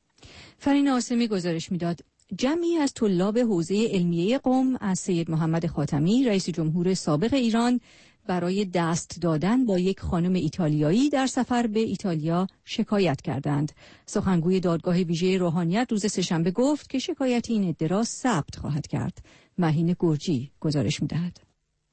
[SPEAKER 1] فرین آسمی گزارش میداد. جمعی از طلاب حوزه علمیه قم از سید محمد خاتمی رئیس جمهور سابق ایران برای دست دادن با یک خانم ایتالیایی در سفر به ایتالیا شکایت کردند. سخنگوی دادگاه ویژه روحانیت روز سه‌شنبه گفت که شکایت این ادعا ثبت خواهد کرد. مهین گرجی گزارش می‌دهد.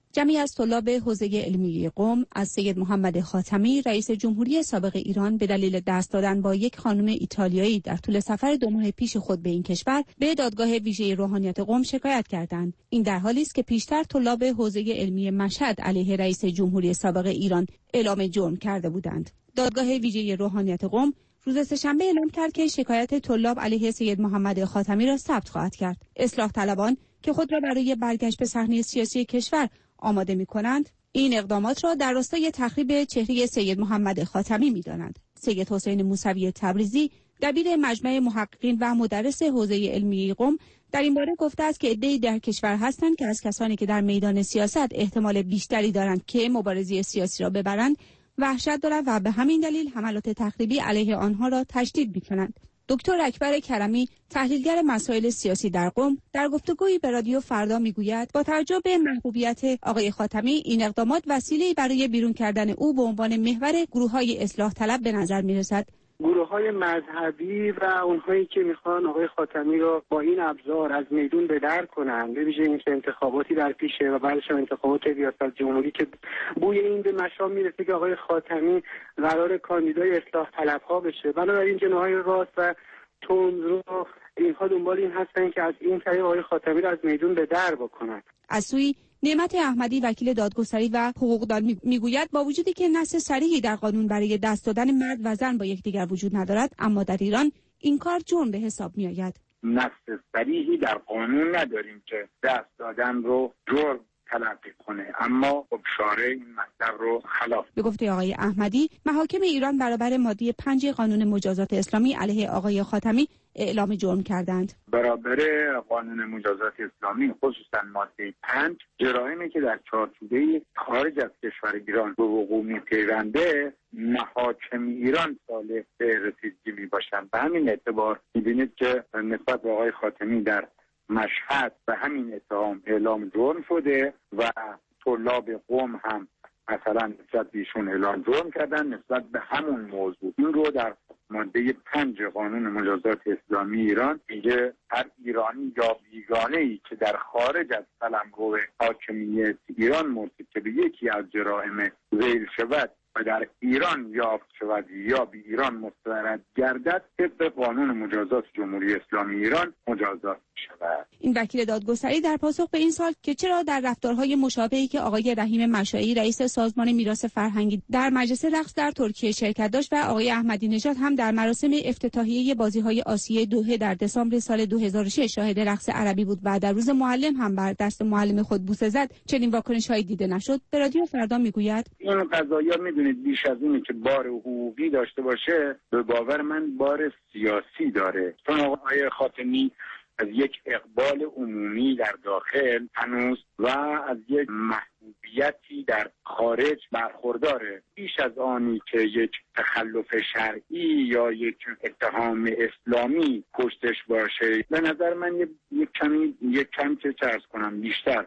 [SPEAKER 20] جمعی از طلاب حوزه علمیه قم از سید محمد خاتمی رئیس جمهوری سابق ایران به دلیل دست دادن با یک خانم ایتالیایی در طول سفر دو ماه پیش خود به این کشور به دادگاه ویژه روحانیت قم شکایت کردند. این در حالی است که پیشتر طلاب حوزه علمی مشهد علیه رئیس جمهوری سابق ایران اعلام جرم کرده بودند. دادگاه ویژه روحانیت قم روز سه‌شنبه اعلام کرد که شکایت طلاب علیه سید محمد خاتمی را ثبت خواهد کرد. اصلاح طلبان که خود را برای برگشت به صحنه سیاسی کشور آماده می‌کنند، این اقدامات را در راستای تخریب چهره سید محمد خاتمی می‌دانند. سید حسین موسوی تبریزی، دبیر مجمع محققین و مدرس حوزه علمی قم، در این باره گفته است که عده‌ای در کشور هستند که از کسانی که در میدان سیاست احتمال بیشتری دارند که مبارزه سیاسی را ببرند وحشت دارند و به همین دلیل حملات تخریبی علیه آنها را تشدید می‌کنند. دکتر اکبر کرمی، تحلیلگر مسائل سیاسی در قم، در گفتگویی به رادیو فردا میگوید با توجه به محبوبیت آقای خاتمی این اقدامات وسیله‌ای برای بیرون کردن او به عنوان محور گروه‌های اصلاح طلب به نظر می‌رسد.
[SPEAKER 11] گروه‌های مذهبی و اونهایی که میخوان آقای خاتمی رو با این ابزار از میدون به در کنن، به ویژه اینکه انتخاباتی در پیشه و بعدش هم انتخابات ریاست جمهوری که بوی این به مشام میرسه که آقای خاتمی قرار کاندیدای اصلاح طلب‌ها بشه، بنابراین جناح‌های راست و تند رو اینها دنبال این هستن که از این طریق آقای خاتمی رو از میدون به در بکنن.
[SPEAKER 20] از سوی نعمت احمدی، وکیل دادگستری و حقوقدان، میگوید با وجودی که نص صریحی در قانون برای دست دادن مرد و زن با یکدیگر وجود ندارد، اما در ایران این کار جرم به حساب میآید.
[SPEAKER 6] نص صریحی در قانون نداریم که دست دادن رو جرم تلقی کنه، اما خب شارع این مطلب رو خلاف.
[SPEAKER 20] به گفته آقای احمدی، محاکم ایران برابر ماده پنج قانون مجازات اسلامی علیه آقای خاتمی اعلام جرم کردند.
[SPEAKER 6] برابر قانون مجازات اسلامی خصوصا ماده پنج جرائمی که در چارچوبه خارج از کشور ایران به وقوع می‌پیونده، محاکم ایران صالح به رسیدگی میباشند. به همین اعتبار می‌بینید که نسبت به آقای خاتمی در مشهد به همین اتهام اعلام جرم شده و طلاب قم هم مثلا نسبت به ایشون اعلام جرم کردن نسبت به همون موضوع. این رو در ماده پنج قانون مجازات اسلامی ایران میگه هر ایرانی یا بیگانه‌ای که در خارج از قلمرو حاکمیت ایران مرتکب یکی از جرائم ذیل شود و در ایران یافت شود یا به ایران مستند گردد، طبق قانون مجازات جمهوری اسلامی ایران مجازات شود.
[SPEAKER 20] این وکیل دادگستری در پاسخ به این سوال که چرا در رفتارهای مشابهی که آقای رحیم مشائی رئیس سازمان میراث فرهنگی در مجلس رقص در ترکیه شرکت داشت و آقای احمدی نژاد هم در مراسم افتتاحیه بازی‌های آسیای دوحه در دسامبر سال دو هزار و شش شاهد رقص عربی بود و در روز معلم هم بر دست معلم خود بوسه زد، چنین واکنش‌هایی دیده نشد، به رادیو فردا میگوید
[SPEAKER 6] این قضایا میدونید بیش از اینی که بار حقوقی داشته باشه، به باور من بار سیاسی داره. چون آقای خاتمی از یک اقبال عمومی در داخل هنوز و از یک محبوبیتی در خارج برخورداره، بیش از آنی که یک تخلف شرعی یا یک اتهام اسلامی پشتش باشه. به نظر من یک کمی یک کم که چرس کنم بیشتر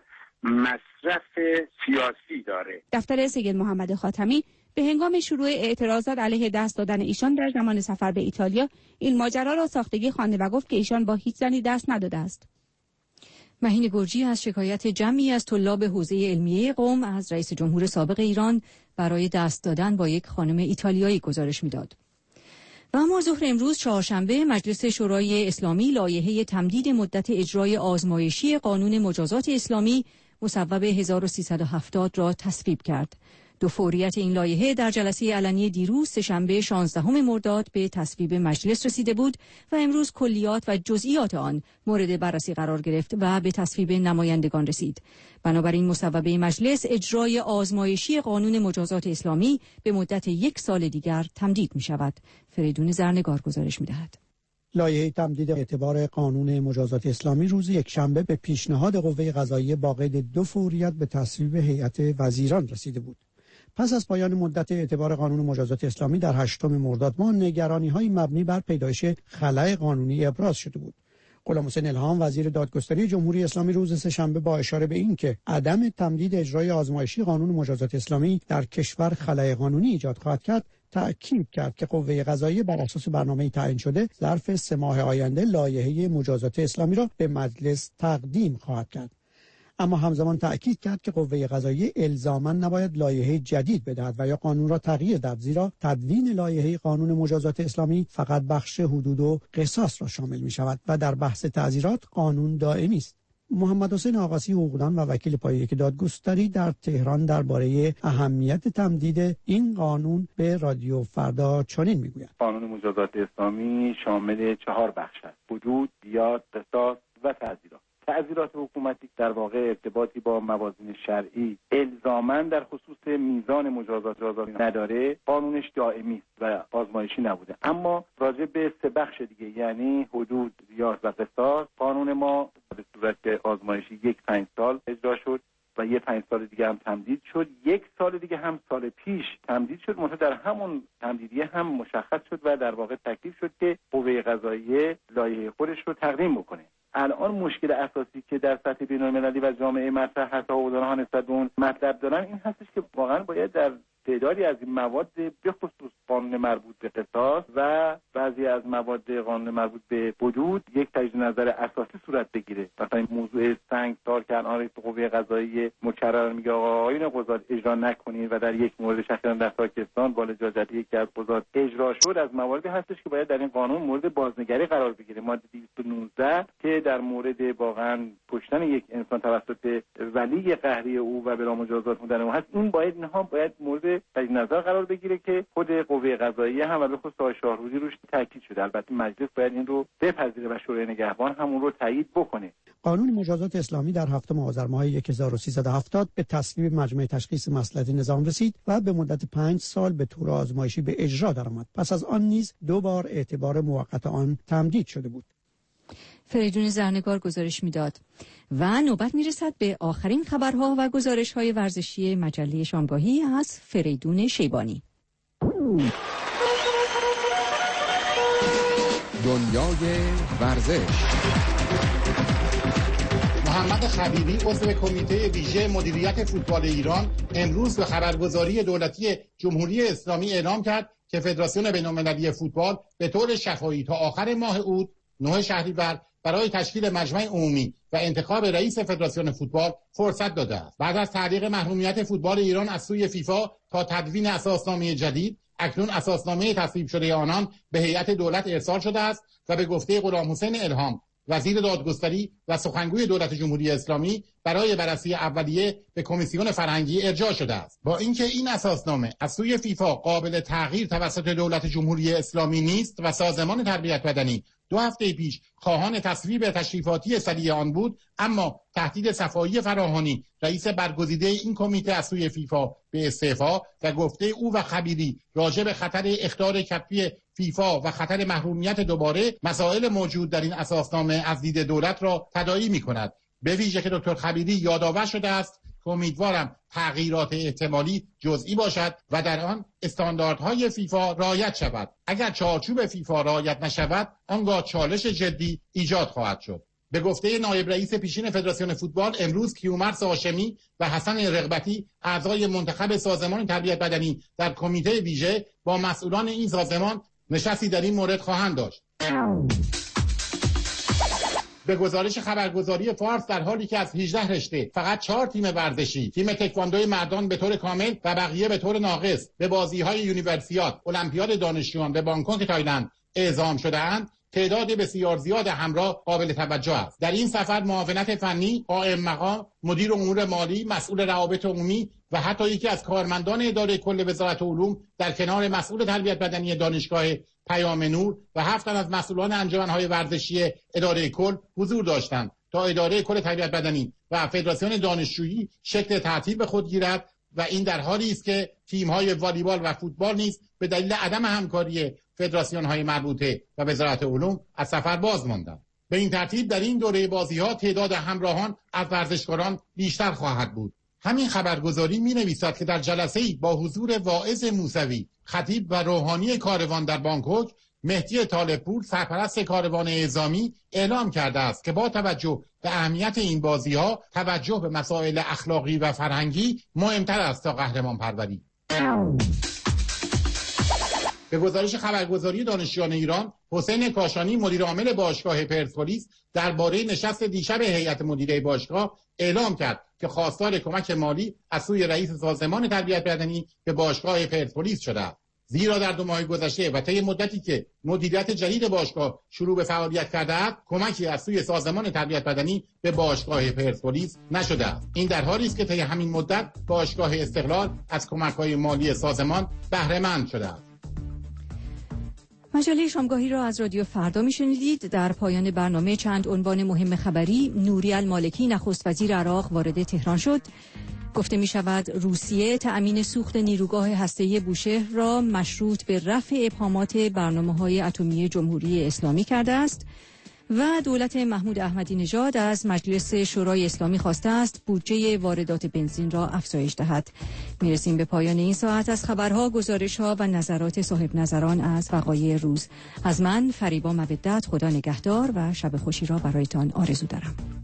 [SPEAKER 6] مصرف سیاسی داره.
[SPEAKER 20] دفتر سید محمد خاتمی به هنگام شروع اعتراضات علیه دست دادن ایشان در زمان سفر به ایتالیا این ماجرا را ساختگی خوانده و گفت که ایشان با هیچ زنی دست نداده است.
[SPEAKER 1] مهین گرجی از شکایت جمعی از طلاب حوزه علمیه قم از رئیس جمهور سابق ایران برای دست دادن با یک خانم ایتالیایی گزارش میداد. و اما ظهر امروز چهارشنبه مجلس شورای اسلامی لایحه تمدید مدت اجرای آزمایشی قانون مجازات اسلامی مصوب هزار و سیصد و هفتاد را تصویب کرد. دو فوریت این لایحه در جلسه علنی دیروز سه‌شنبه شانزدهم مرداد به تصویب مجلس رسیده بود و امروز کلیات و جزئیات آن مورد بررسی قرار گرفت و به تصویب نمایندگان رسید. بنابراین مصوبه مجلس اجرای آزمایشی قانون مجازات اسلامی به مدت یک سال دیگر تمدید می شود. فریدون زرنگار گزارش می دهد.
[SPEAKER 3] لایحه تمدید اعتبار قانون مجازات اسلامی روز یکشنبه به پیشنهاد قوه قضاییه با قید دو فوریت به تصویب هیئت وزیران رسیده بود. پس از پایان مدت اعتبار قانون مجازات اسلامی در هشتم مرداد ماه نگرانی‌های مبنی بر پیدایش خلأ قانونی ابراز شده بود. غلام حسین الهام وزیر دادگستری جمهوری اسلامی روز سه‌شنبه با اشاره به این که عدم تمدید اجرای آزمایشی قانون مجازات اسلامی در کشور خلأ قانونی ایجاد خواهد کرد، تأکید کرد که قوه قضاییه بر اساس برنامه‌ای تعیین شده ظرف سه ماه آینده لایحه مجازات اسلامی را به مجلس تقدیم خواهد کرد. اما همزمان تأکید کرد که قوه قضاییه الزاما نباید لایحه جدید بدهد و یا قانون را تغییر دهد، زیرا تدوین لایحه قانون مجازات اسلامی فقط بخش حدود و قصاص را شامل می شود و در بحث تعزیرات قانون دائمی است. محمد حسین آقاسی حقوقدان و وکیل پایه دادگستری در تهران درباره اهمیت تمدید این قانون به رادیو فردا چنین میگوید:
[SPEAKER 9] قانون مجازات اسلامی شامل چهار بخش است: حدود، دیات، قصاص و تعزیرات. تعزیرات حکومتی در واقع ارتباطی با موازین شرعی الزاماً در خصوص میزان مجازات نداره، قانونش دائمی است و آزمایشی نبوده. اما راجع به سه بخش دیگه یعنی حدود، دیات و قصاص، قانون ما به صورت آزمایشی یک پنج سال اجرا شد و یه پنج سال دیگه هم تمدید شد. یک سال دیگه هم سال پیش تمدید شد، منتها در همون تمدیدیه هم مشخص شد و در واقع تکلیف شد که قوه قضاییه لایحه خودش رو تقدیم بکنه. الان مشکل اساسی که در سطح بین‌المللی و جامعه مطرح هست و حقوقدان‌ها نسبت به اون مطلب دارن این هستش که واقعا باید در تعدادی از این مواد به خصوص قانون مربوط به قصاص و بعضی از مواد قانون مربوط به حدود یک تجدید نظر اساسی صورت بگیره. مثلا موضوع سنگسار که الان رئیس قوه قضاییه مکرر میگه آقایون قضات اجرا نکنید و در یک مورد شخصا در پاکستان با لجاجت یکی از قضات اجرا شد، از مواردی هستش که باید در این قانون مورد بازنگری قرار بگیره. ماده دویست و نوزده که در مورد واقعا کشتن یک انسان توسط ولی قهری او و بلا مجازات بودن او هست، این باید اینها باید مورد تجدید نظر قرار بگیره که خود قوه قضاییه هم و به خصوص آقای شاهروزی روش تاکید شده. البته مجلس باید این رو بپذیره و شورای نگهبان همون رو تایید بکنه.
[SPEAKER 3] قانون مجازات اسلامی در هفتم آذر ماه هزار و سیصد و هفتاد به تصویب مجمع تشخیص مصلحت نظام رسید و به مدت پنج سال به طور آزمایشی به اجرا درآمد. پس از آن نیز دو بار اعتبار موقت آن تمدید شده بود.
[SPEAKER 1] فریدون زرنگار گزارش میداد و نوبت میرسد به آخرین خبرها و گزارش‌های ورزشی مجله شامگاهی از فریدون شیبانی.
[SPEAKER 10] دنیای ورزش.
[SPEAKER 13] محمد خبیبی عضو کمیته ویژه مدیریت فوتبال ایران امروز به خبرگزاری دولتی جمهوری اسلامی اعلام کرد که فدراسیون بین‌المللی فوتبال به طور شفاهی تا آخر ماه اوت نه شهریور برای تشکیل مجمع عمومی و انتخاب رئیس فدراسیون فوتبال فرصت داده است. بعد از تحقیق محرومیت فوتبال ایران از سوی فیفا تا تدوین اساسنامه جدید، اکنون اساسنامه تصویب شده آنان به هیئت دولت ارسال شده است و به گفته غلام حسین الهام وزیر دادگستری و سخنگوی دولت جمهوری اسلامی برای بررسی اولیه به کمیسیون فرهنگی ارجاع شده است. با اینکه این اساسنامه از سوی فیفا قابل تغییر توسط دولت جمهوری اسلامی نیست و سازمان تربیت بدنی دو هفته پیش خواهان تصویب تشریفاتی سریع آن بود، اما تهدید صفایی فراهانی رئیس برگزیده این کمیته از سوی فیفا به استعفا و گفته او و خبیری راجع به خطر اخطار کفی فیفا و خطر محرومیت دوباره مسائل موجود در این اساسنامه از دید دولت را تداعی می‌کند. به ویژه که دکتر خبیری یادآور شده است که امیدوارم تغییرات احتمالی جزئی باشد و در آن استانداردهای فیفا رعایت شود. اگر چارچوب فیفا رعایت نشود، آنگاه چالش جدی ایجاد خواهد شد. به گفته نایب رئیس پیشین فدراسیون فوتبال، امروز کیومرث هاشمی و حسن رغبتی اعضای منتخب سازمان تربیت بدنی در کمیته ویژه با مسئولان این سازمان نشستی در این مورد خواهند داشت. به گزارش خبرگزاری فارس، در حالی که از هجده رشته فقط چهار تیم ورزشی، تیم تکواندوی مردان به طور کامل و بقیه به طور ناقص به بازی‌های یونیورسیاد المپیاد دانشجویان به بانکوک تایلند اعزام شده‌اند، تعداد بسیار زیاد همراه قابل توجه است. در این سفر معاونت فنی، قائم مقام، مدیر امور مالی، مسئول روابط عمومی و حتی یکی از کارمندان اداره کل وزارت علوم در کنار مسئول تربیت بدنی دانشگاه پیام نور و هفت تن از مسئولان انجمن‌های ورزشی اداره کل حضور داشتند تا اداره کل تربیت بدنی و فدراسیون دانشجویی شکل تعطیل به خود گیرد و این در حالی است که تیم‌های والیبال و فوتبال نیز به دلیل عدم همکاری فدراسیون‌های مربوطه و وزارت علوم از سفر باز ماندند. به این ترتیب در این دوره بازی‌ها تعداد همراهان از ورزشکاران بیشتر خواهد بود. همین خبرگزاری می‌نویسد که در جلسه‌ای با حضور واعظ موسوی، خطیب و روحانی کاروان در بانکوک، مهدی طالبپور سرپرست کاروان اعزامی اعلام کرده است که با توجه به اهمیت این بازی‌ها، توجه به مسائل اخلاقی و فرهنگی مهمتر است تا قهرمان پروری. به گزارش خبرگزاری دانشجویان ایران، حسین کاشانی مدیر عامل باشگاه پرسپولیس درباره نشست دیشب هیئت مدیره باشگاه اعلام کرد که خواستار کمک مالی از سوی رئیس سازمان تربیت بدنی به باشگاه پرسپولیس شده. زیرا در دو ماه گذشته و طی مدتی که مدیریت جدید باشگاه شروع به فعالیت کرده است، کمکی از سوی سازمان تربیت بدنی به باشگاه پرسپولیس نشده است. این در حالی است که طی همین مدت باشگاه استقلال از کمک‌های مالی سازمان بهره مند شده است.
[SPEAKER 1] مجله شامگاهی را از رادیو فردا میشنیدید. در پایان برنامه چند عنوان مهم خبری. نوری المالکی نخست وزیر عراق وارد تهران شد. گفته می شود روسیه تأمین سوخت نیروگاه هسته‌ای بوشهر را مشروط به رفع ابهامات برنامه‌های اتمی جمهوری اسلامی کرده است و دولت محمود احمدی نژاد از مجلس شورای اسلامی خواسته است بودجه واردات بنزین را افزایش دهد. می رسیم به پایان این ساعت از خبرها، گزارش‌ها و نظرات صاحب نظران از وقایع روز. از من فریبا مودت خدا نگهدار و شب خوشی را برایتان آرزو دارم.